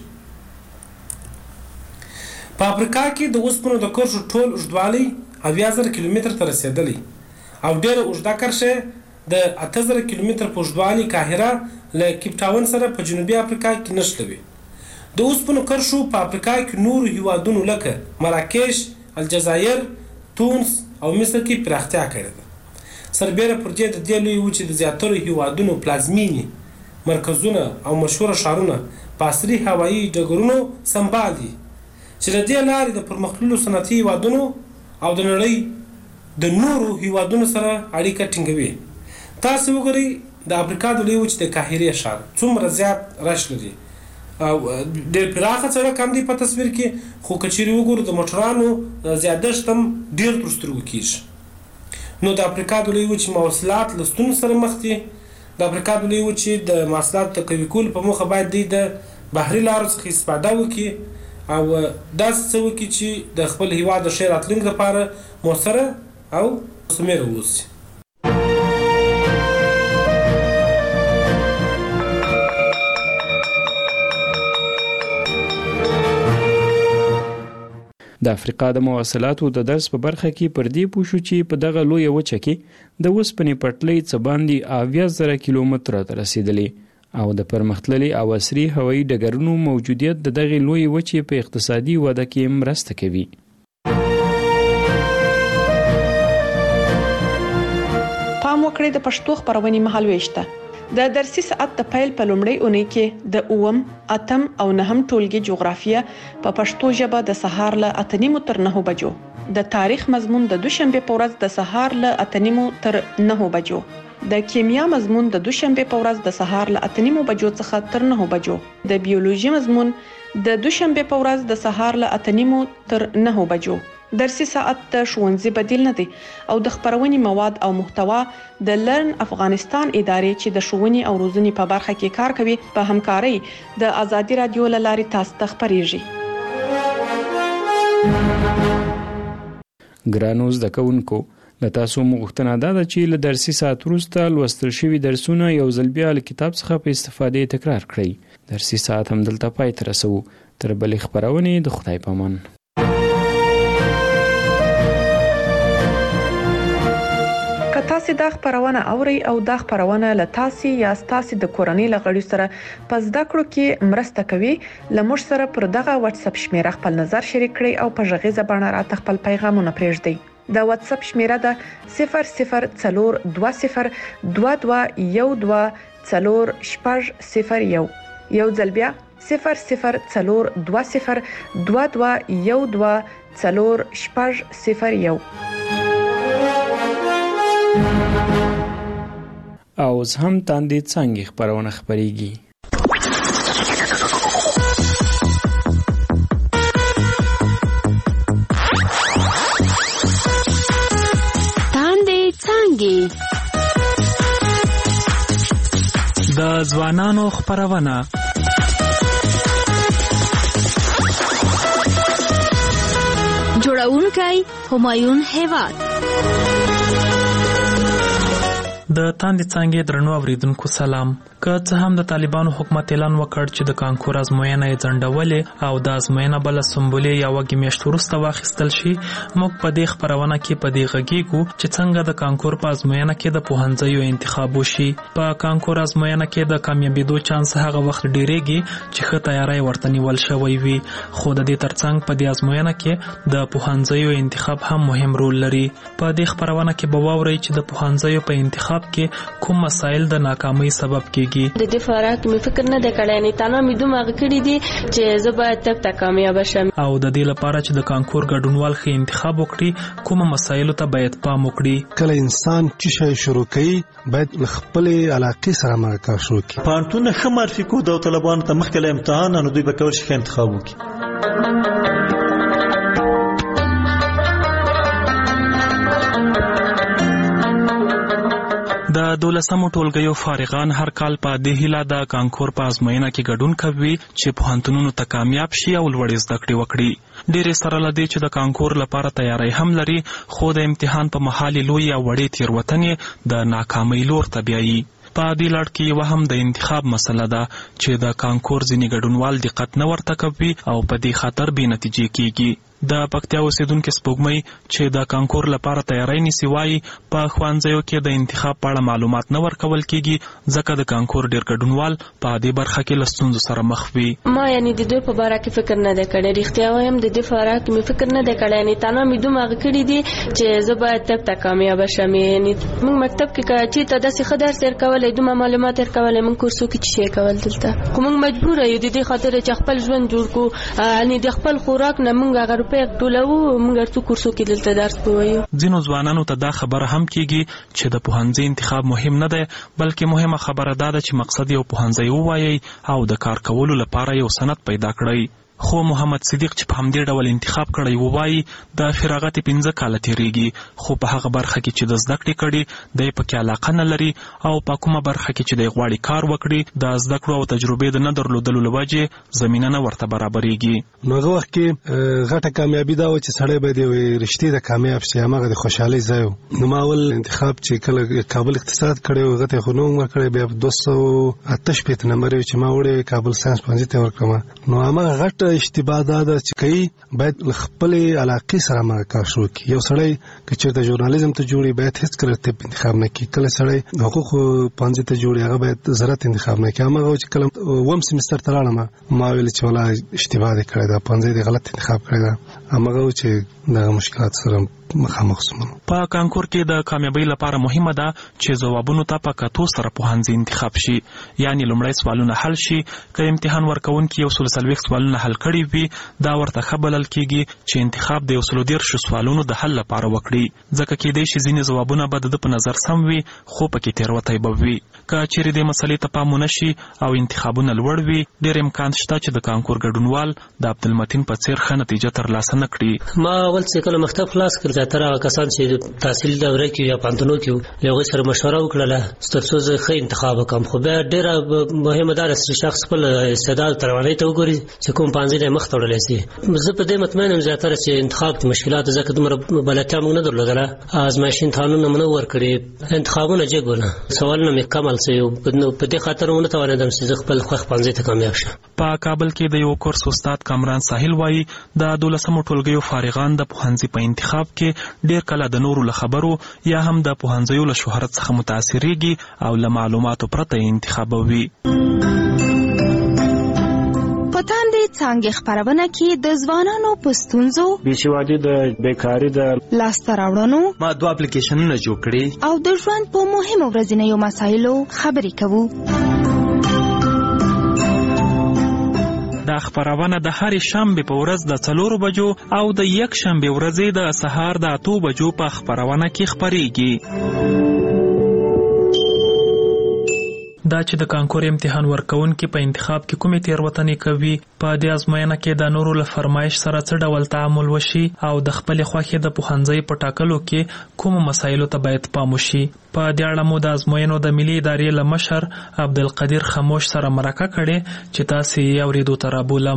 Speaker 16: په افریقا کې د اوسپنو د کرښو ټول اوږدوالی 80,000 کیلومتر ته رسېدلی او ډېره اوږده کرښه د 8,000 کیلومتر په اوږدوالي قاهره له کیپ ټاون سره په جنوبي افریقا کې نښلوي. د اوسپنو کرښو په افریقا کې نورو هیوادونو لکه مراکش، الجزایر، تونس او مصر کې پراختیا کړې ده. سربیره پر دې د دې لویې وچې د زیاترو هیوادونو پلازمینې، مرکزونه او مشهوره ښارونه په عصري هوایي ډګرونو سمبال دي چې د دې لارې د پرمختللو صنعتي هیوادونو او د نړۍ د نورو هیوادونو سره اړیکه ټینګوي. تاسو وګورئ د افریقا د لویې وچې د قاهرې ښار څومره زیات رش لري او ډېر پراخه سړک هم دی په تصویر کې، خو که چیرې وګورو د موټرانو زیادښت هم ډېر تر سترګو کېږي. نو د افریقا د لویې وچې مواصلات له ستونزو سره مخ دي. د افریقا د لویې وچې د مواصلاتو تقویه کولو په موخه باید دوی د بحري لارو څخه استفاده وکړي او داسې څه وکړي چې د خپل هیواد د ښې راتلونکي لپاره مؤثره او مثمره واوسي.
Speaker 15: د افریقا د مواصلاتو د درس په برخه کې پر دې پوه شو چې په دغه لویه وچه کې د اوسپنې پټلۍ څه باندې 80,000 کیلومتره ته رسېدلې او د پرمختللي او عصري هوایي ډګرونو موجودیت د دغې لویې وچې په اقتصادي وده کې مرسته کوي.
Speaker 14: پام وکړئ د پښتو خبرونې مهالويشته د درسي ساعت د پیل په لومړۍ اونۍ کې د 8، 8 او 9 ټولګي جغرافیه په پښتو ژبه د سهار له 8:30 تر 9 بجو، د تاریخ مضمون د دوشنبه په ورځ د سهار له 8:30 تر 9 بجو، د کیمیا مضمون د دوشنبه په ورځ د سهار له 8:30 بجو څخه تر 9 بجو، د بیولوژي مضمون د دوشنبه په ورځ د سهار له 8:30 تر 9 بجو. درسي ساعت د ښوونځي بدیل نه دی او د خبرونې مواد او محتوا د لرن افغانستان ادارې چې د ښوونې او روزنې په برخه کې کار کوي په همکارۍ د آزادي رادیو له لارې تاسو ته خبرېږي.
Speaker 15: ګرانو زده کوونکو، له تاسو غوښتنه ده چې له درسي ساعت وروسته لوستل شوي درسونه یو ځل بیا له کتاب څخه په استفادې تکرار کړئ. درسي ساعت هم دلته پای ته رسوو. تر بلې خبرونې د خدای په امان.
Speaker 14: که تاسو دا خبرونه اورئ او دا خبرونه له تاسو یا تاسو د کورنۍ لغړي سره په زده کړو کې مرسته کوي، لمر سره پر دغه واتس اپ شمیره خپل نظر شریک کړئ او په ژغیزه باندې راته خپل پیغامونه پرېږدئ. د واتس اپ شمیره ده 004022121401. یو ځل بیا 00420221240
Speaker 15: او هم تاندې څنګه خبرونه خبريږي.
Speaker 4: د ځوانانو خبرونه
Speaker 7: جوړونکی همایون هیواد.
Speaker 4: د تاندې څنګه درنو اوریدونکو سلام. که څه هم د طالبانو حکومت اعلان وکړ چې د کانکور ازموینه یې ځنډولې او د ازموینه بل سمبولې یا وګي میاشت وروسته واخیستل شي، موږ په دې خبرونه کې په دې غږیږو چې څنګه د کانکور په ازموینه کې د پوهنځیو انتخاب وشي. په کانکور ازموینه کې د کامیابیدو چانس هغه وخت ډیریږي چې ښه تیاری ورته نیول شوی وي، خو د دې ترڅنګ په دې ازموینه کې د پوهنځیو انتخاب هم مهم رول لري. په دې خبرونه کې به واورئ چې د پوهنځیو په انتخاب کې کوم مسایل د ناکامۍ سبب کېږي.
Speaker 19: د دې فرق مې فکر نه دی کړی، نه تنه مې دومره کړی دی چې زه باید تک کامیاب شم.
Speaker 4: او د دې لپاره چې د کانکور ګډونوال ښه انتخاب وکړي، کوم مسایلو ته باید پام وکړي.
Speaker 20: کله انسان چې شی شروع کوي باید خپل علاقې سره مرکه شروع کړي.
Speaker 21: پانتون ښه معرفي کو د طالبانو ته مخکې له امتحان نو دوی به کول شي انتخاب وکړي.
Speaker 4: د 12مو ټولګیو فارغان هر کال په دې هیله د کانکور په ازموینه کې ګډون کوي چې پوهنتونونو ته کامیاب شي او لوړې زده کړې وکړي. ډېرې سره له دې چې د کانکور لپاره تیاری هم لري، خو د امتحان په مهال لوی یا وړې تېروتنې د ناکامۍ لور ته بیایي. په دې لړ کې یو هم د انتخاب مسله ده چې د کانکور ځینې ګډونوال دقت نه ورته کوي او په دې خاطر بې نتیجې کیږي. د پکتیا اوسیدونکو سپوږمۍ چې د کانکور لپاره تیاری نیسي وایي په ښوونځیو کې د انتخاب په اړه معلومات نه ورکول کیږي، ځکه د کانکور ډېر ګډونوال په دې برخه کې له ستونزو سره مخ وي.
Speaker 19: ما یعنی د دوی په باره کې فکر نه دی کړی، رښتیا وایم د دې باره کې مې فکر نه دی کړی، یعنی تنه مې دومره کړی دی چې زه باید تک کامیاب شم. یعنی موږ مکتب کې چې ته داسې ښه درس ورکولای، دومره معلومات ورکولای، موږ کورسو کې چې کول دلته خو موږ مجبور یو د دې خاطر چې خپل ژوند جوړ کو، یعنی د خپل خوراک نه موږ هغه روپۍ ټولو موږ څو کورسو کې دلته درس وایو.
Speaker 4: ځینو ځوانانو ته دا خبره هم کیږي چې د پوهنځي انتخاب مهم نه دی، بلکې مهمه خبره دا ده چې مقصد یو پوهنځي ووایي او د کار کولو لپاره یو سند پیدا کړئ. خو محمد صدیق چې په همدې ډول انتخاب کړی وایي د فراغت 15 کاله تیریږي، خو په هغه برخه کې چې د زده کړې کړي دی پکې علاقه نه لري او په کومه برخه کې چې دی غواړي کار وکړي د زده کړو او تجربې د نه درلودلو له وجې زمینه نه ورته برابرېږي.
Speaker 20: نو هغه وخت کې غټه کامیابي دا و چې سړی به د رښتې د کامیاب شي، هغه د خوشحالۍ ځای و. نو ما اول انتخاب چې کله کابل اقتصاد کړی و هغه ته خو نو عمر کړی، بیا 288 نمبر چې ما وړې کابل ساينس پوهنځي ته ورکړم. نو هغه غټ اشتباه ده چې کوي باید خپل علاقې سره مرکه شروع کړي. یو سړی چې چیرته ژورنالیزم ته جوړي باید هیڅ کله طب انتخاب نه کړي. کله سړی حقوق پوهنځي ته جوړي هغه باید زراعت انتخاب نه کړي. هغه چې کله وم سیمستر ته راغلم ما ویل چې ولا اشتباه کړی دا پوهنځي د غلط انتخاب کړی دا. هغه چې دا مشکلات سره مخامخ شوم.
Speaker 4: په کانکور کې د کامیابی لپاره مهمه ده چې ځوابونو ته په کتو سره پوهنځي انتخاب شي، یعنی لومړی سوالونه حل شي. که امتحان ورکوونکي 140 سوالونه حل کړي وي دا ورته ښه بلل کېږي چې انتخاب د 113 سوالونو د حل لپاره وکړي، ځکه کېدای شي ځینې ځوابونه به د په نظر سم وي خو پکې تېروتۍ به وي. که چیرې دې مسلې ته پام ونه شي او انتخابونه لوړ وي، ډېر امکان شته چې د کانکور ګډونوال د عبدالمتین په څېر ښه نتیجه ترلاسه نه کړي.
Speaker 22: ما اول څه کله مکتب خلاص کړ زیاتره کسان چې تحصیل دوره کې یا پانتونو کې یو سره مشوره وکړه ستاسو زه ښه انتخاب وکم. خو بیا ډېره مهمه ده چې شخص خپل استعداد تروانۍ ته وګوري چې کوم پانځي له مخ تړلی سي. زه په دې مطمئن یم زیاتره چې انتخاب کې مشکلات ځکه دومره بلدتیا موږ نه درلودله، آزمایښتي امتحانونه مو نه ورکړي، انتخابونه جګونه سوالونه مې کمال سي. په دې خاطر ونه توانېدم چې زه خپل خوښ پانځي ته کامیاب شم.
Speaker 4: په کابل کې د یو کورس استاد کامران ساحل وایي د 12مو ټولګیو فارغان د پوهنځي په انتخاب کې ډېر کله د نورو له خبرو یا هم د پوهنځیو له شهرت څخه متاثرېږي او له معلوماتو پرته یې انتخابوي.
Speaker 7: په تاندې څانګې خبرونه کې د ځوانانو په ستونزو،
Speaker 21: بېسوادي د بیکاري د
Speaker 7: لاسته راوړنو،
Speaker 21: ما 2 اپلیکیشنونه جوړ کړي
Speaker 7: او د ژوند په مهمو ورځنیو مسایلو خبرې کوو.
Speaker 4: دا خبرونه د هر شنبه په ورځ د 4 بجو او د یک شنبه ورځې د سهار د 8 بجو په خبرونه کې خبريږي. دا چې د کانکور امتحان ورکوونکي په انتخاب کې کومې تېروتنې کوي، په دې ازموینه کې د نورو له فرمایش سره څه ډول تعامل وشي او د خپلې خوښې د پوهنځي په ټاکلو کې کومو مسایلو ته باید پام وشي. په دې اړه مو د ازموینو د ملي ادارې له مشر عبدالقدیر خموش سره مرکه کړې چې تاسې یې اورېدو ته رابولم.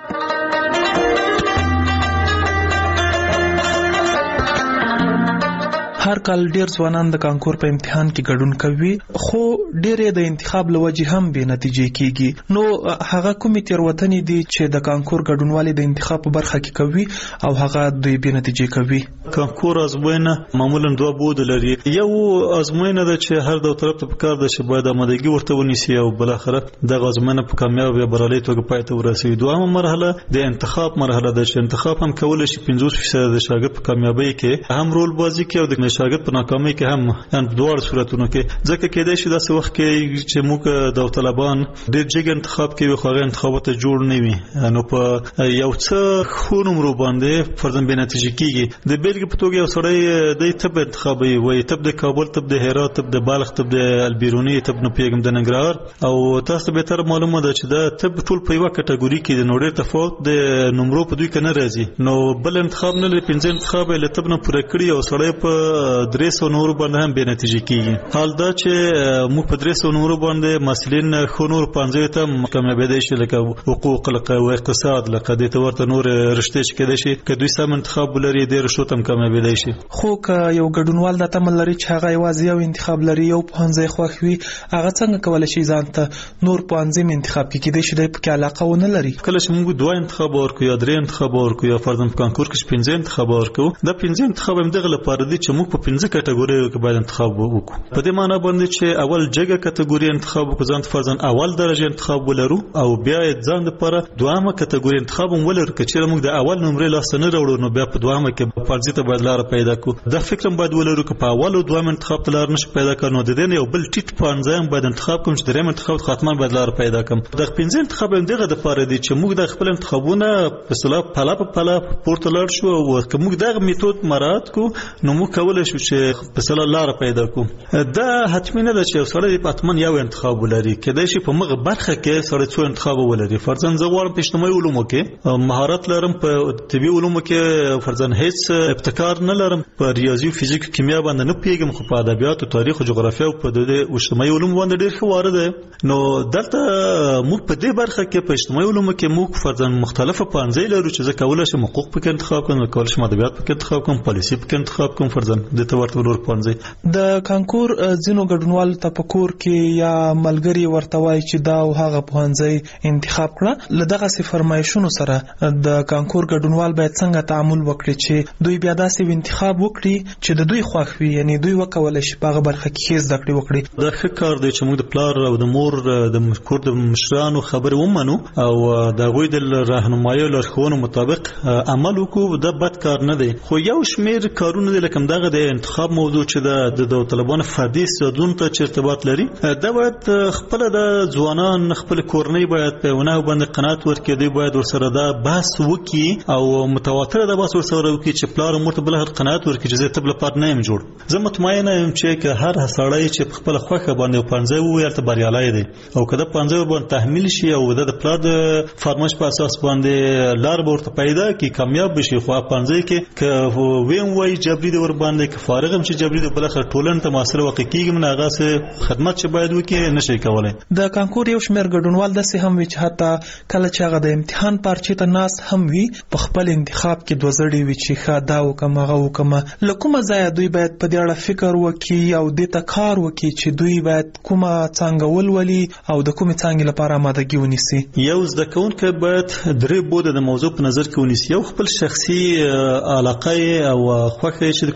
Speaker 4: هر کال ډیر ځوانان د کانکور په امتحان کې ګډون کوي، خو ډیرې د انتخاب له وجې هم بې نتیجې کیږي. نو هغه کومې تېروتنې دي چې د کانکور ګډونوالي د انتخاب په برخه کې کوي او هغه دوی بې نتیجې کوي؟
Speaker 21: کانکور ازموینه معمولا دوه بود لري. یو ازموینه ده چې هر دو طرف ته پکار ده چې باید آمادګي ورته ونیسي او بل اخره دغه ازموینه په کامیاب یا بریالي توګه پای ته ورسوي. دویمه مرحله د انتخاب مرحله ده چې انتخاب هم کولای شي 50% د شاګرد په کامیابی کې هم رول بازی کوي او د شاګرد په ناکامۍ کې هم ان په دوه صورتونو کې. ځکه کېدای شي داسې وخت کې چې موږ د طالبان ډېر جګ انتخاب کوي خو هغه انتخابات جوړ نه وي، نو په یو څه خو نمرو باندې فرضاً به نتیجه کیږي. د بیلګې په توګه یو سړی د تب انتخابي وي، تب د کابل، تب د هرات، تب د بالغ، تب د البیرونی، تب نه پیغام د ننګرهار، او تاسو به تر معلومه ده چې دا تب ټول په یو کټګوري کې د نوړې تفاوت د نمرو په دوی کې نه راځي. نو بل انتخاب نه لري، 5 انتخاب له تب نه پوره کړی او سړی په 300 نور باندې هم به نتیجه کیږي. حال دا چې موږ په 300 نور باندې مسلین خو نور 50 ته کامیابی دي شي، لکه حقوق، لکه اقتصاد، لکه د تورته نور رشته چې کېدای شي که دوی سم انتخاب ولري ډېر شو تم کامیابی دي شي.
Speaker 4: خو که یو ګډونوال د تمل لري چې هغه یوازې یو انتخاب لري، یو پوهنځی خوښ وي، هغه څنګه کولای شي ځان ته نور پوهنځي انتخاب کې کېدای شي د په علاقه ونه لري؟ کله چې موږ 2 انتخاب ورکو یا 3 انتخاب ورکو یا فرضاً په کانکور کې 5 انتخاب ورکو، دا 5 انتخاب هم دغه لپاره دي چې موږ په 5 کټګوریو کې باید انتخاب وکړو. په دې معنی باندې چې اول جګه کټګوري انتخاب وکړو، ځان فرضاً اول درجه انتخاب ولرو، او بیا ځان لپاره دوامه کټګوري انتخاب ولرو. چې موږ د اول نمرې لاس نه راوړو نو بیا په دوامه کې فرضي ته باید لار پیدا کړو. دا فکر هم باید ولرو چې په اول او دوام انتخاب ته لار نشي پیدا کړو، نو د دې یو بل ټیټ پانځه هم باید انتخاب کوم چې دریم انتخاب خاتمان باید لار پیدا کوم. د 5 انتخاب هم دغه د پاره دي چې موږ د خپل انتخابونه په صلاح پلا پورته لار شو، او که موږ دغه میتود مراعات کو نو موږ کولای شو چې په صلاح لار پیدا کو. دا حتمی نه ده چې سړی په اتمن یو انتخاب ولري، کله چې په مغه برخه کې سړی څو انتخاب ولري. فرضاً زه غواړم په اجتماعي علومو کې مهارت لرم، په طبي علومو کې فرضاً هیڅ ابتکار نه لرم، په ریاضي او فزیک کیمیا باندې نه پیږم، خو په ادبیات او تاریخ او جغرافیا او په د اجتماعي علومو باندې ډیر ښه واره ده. نو دلته موږ په دې برخه کې په اجتماعي علومو کې موږ فرضاً مختلفه پانځې لرو چې زه کولای شم حقوق په انتخاب کوم، کولای شم ادبیات په انتخاب کوم، پالیسي په انتخاب کوم، فرضاً د تورته ورور پانځې. د کانکور ځینو ګډونوال ته په کور کې یا ملګری ورته وایي چې دا او هغه پوهنځی انتخاب کړه. له دغه فرمایشونو سره د کانکور ګډونوال باید څنګه تعامل وکړي چې دوی بیا داسې انتخاب وکړي چې د دوی خوښ وي، یعنی دوی وکولای شي په هغه برخه کې زده کړې وکړي؟ دا ښه کار دی چې موږ د پلار او د مور د کور د مشرانو خبرې ومنو او د هغوی د راهنمایي او لارښوونو مطابق عمل وکړو. دا بد کار نه دی، خو یو شمېر کارونه دي لکه دغه د انتخاب موضوع چې د طالبانو فردي استعدادونو ته چرته لري، دا باید خپل د ځوانان خپل کورنۍ باید په ونه باندې قناعت ورکړي، دوی باید ورسره دا بحث وکړي او متواتر دا بحث ورسره وکړي چې پلار مور ته بل هر قناعت ورکړي چې زه تبل پات نه یم جوړ. زه مطمئن یم چې هر سړی چې خپل خوښه باندې پنځه وویل ته بریالی دی، او کله پنځه باندې تحمیل شي او د پلار د فرمایش په اساس باندې لار ورته پیدا کی کامیاب بشي. خو پنځه کې که ویم وای جبري د ور باندې که فارغ هم چې جبري د بل اخر ټولن ته مسله واقع کیږي نه هغه سه خدمت چې باید وکړي نشي کولای. د کانکور یو شمېر ګډونوال داسې هم وي چې حتی کله چې هغه د امتحان پارچې ته ناس هم وي په خپل انتخاب کې دوه زړې وي چې ښه دا وکم هغه وکم. له کومه ځایه دوی باید په دې اړه فکر وکړي او دې ته کار وکړي چې دوی باید کومه څانګه ولولي او د کومې څانګې لپاره آمادګي ونیسي؟ یو زده کوونکی باید درې بوده د موضوع په نظر کې ونیسي. یو خپل شخصي علاقه او خوښه چې د کوم پنځه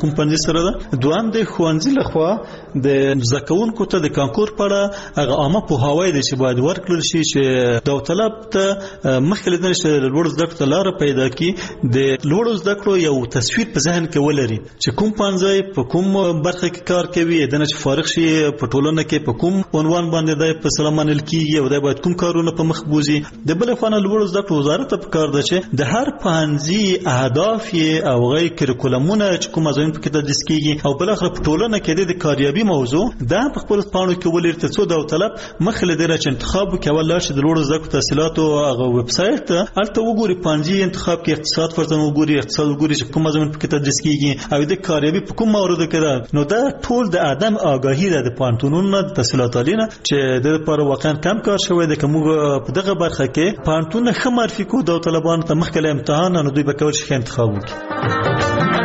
Speaker 21: سره ده. دوام د ښوونځي لخوا د زکونکو ته د کانکور په اړه هغه عامه پوهاوی دی چې باید ورکړل شي چې داوطلب ته مخکې لیدل شي لوړ زده کړو لار پیدا کی د لوړ زده کړو یو تصویر په ذهن کې ولري چې کوم پانځای په کوم برخه کې کار کوي د نه فارغ شي په ټولنه کې په کوم عنوان باندې د په سلمان الکیږي او د باید کوم کارونه په مخ بوزي. د بل خانه لوړ زده کړو وزارت په کار ده چې د هر پانځي اهداف او غیر کریکولمونه چې کوم ځین په کې تدریس کیږي او بل اخر په ټولنه کې د کاریابي موضوع دا په خپل پاڼو کې ولر ته څو داوطلب مخله د راچ انتخاب کې ول لاش د لوړ زده کړو تحصیلات او ویب سټ البته وګوري پانځي انتخاب کې اقتصاد فرضاً وګوري اقتصاد وګوري چې کوم ځین په کې تدریس کیږي او د کاریابي په کوم مورد کې ده. نو دا ټول د ادم آگاهی ده د پانتونونو د تحصیلات عالیه چې د لپاره واقعا کم کار شوی د کوم په دغه برخه کې پانتون خمارفي کو د طالبانو ته مخکله امتحان نو دوی به کول شي انتخاب وکړي.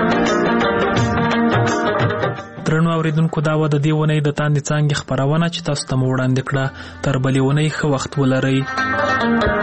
Speaker 4: درنو اوریدونکو دا و د دې ونې د تاندې څنګه خبرونه چې تاسو ته وړاندې کړه تر بلې ونې خو وخت ولرئ.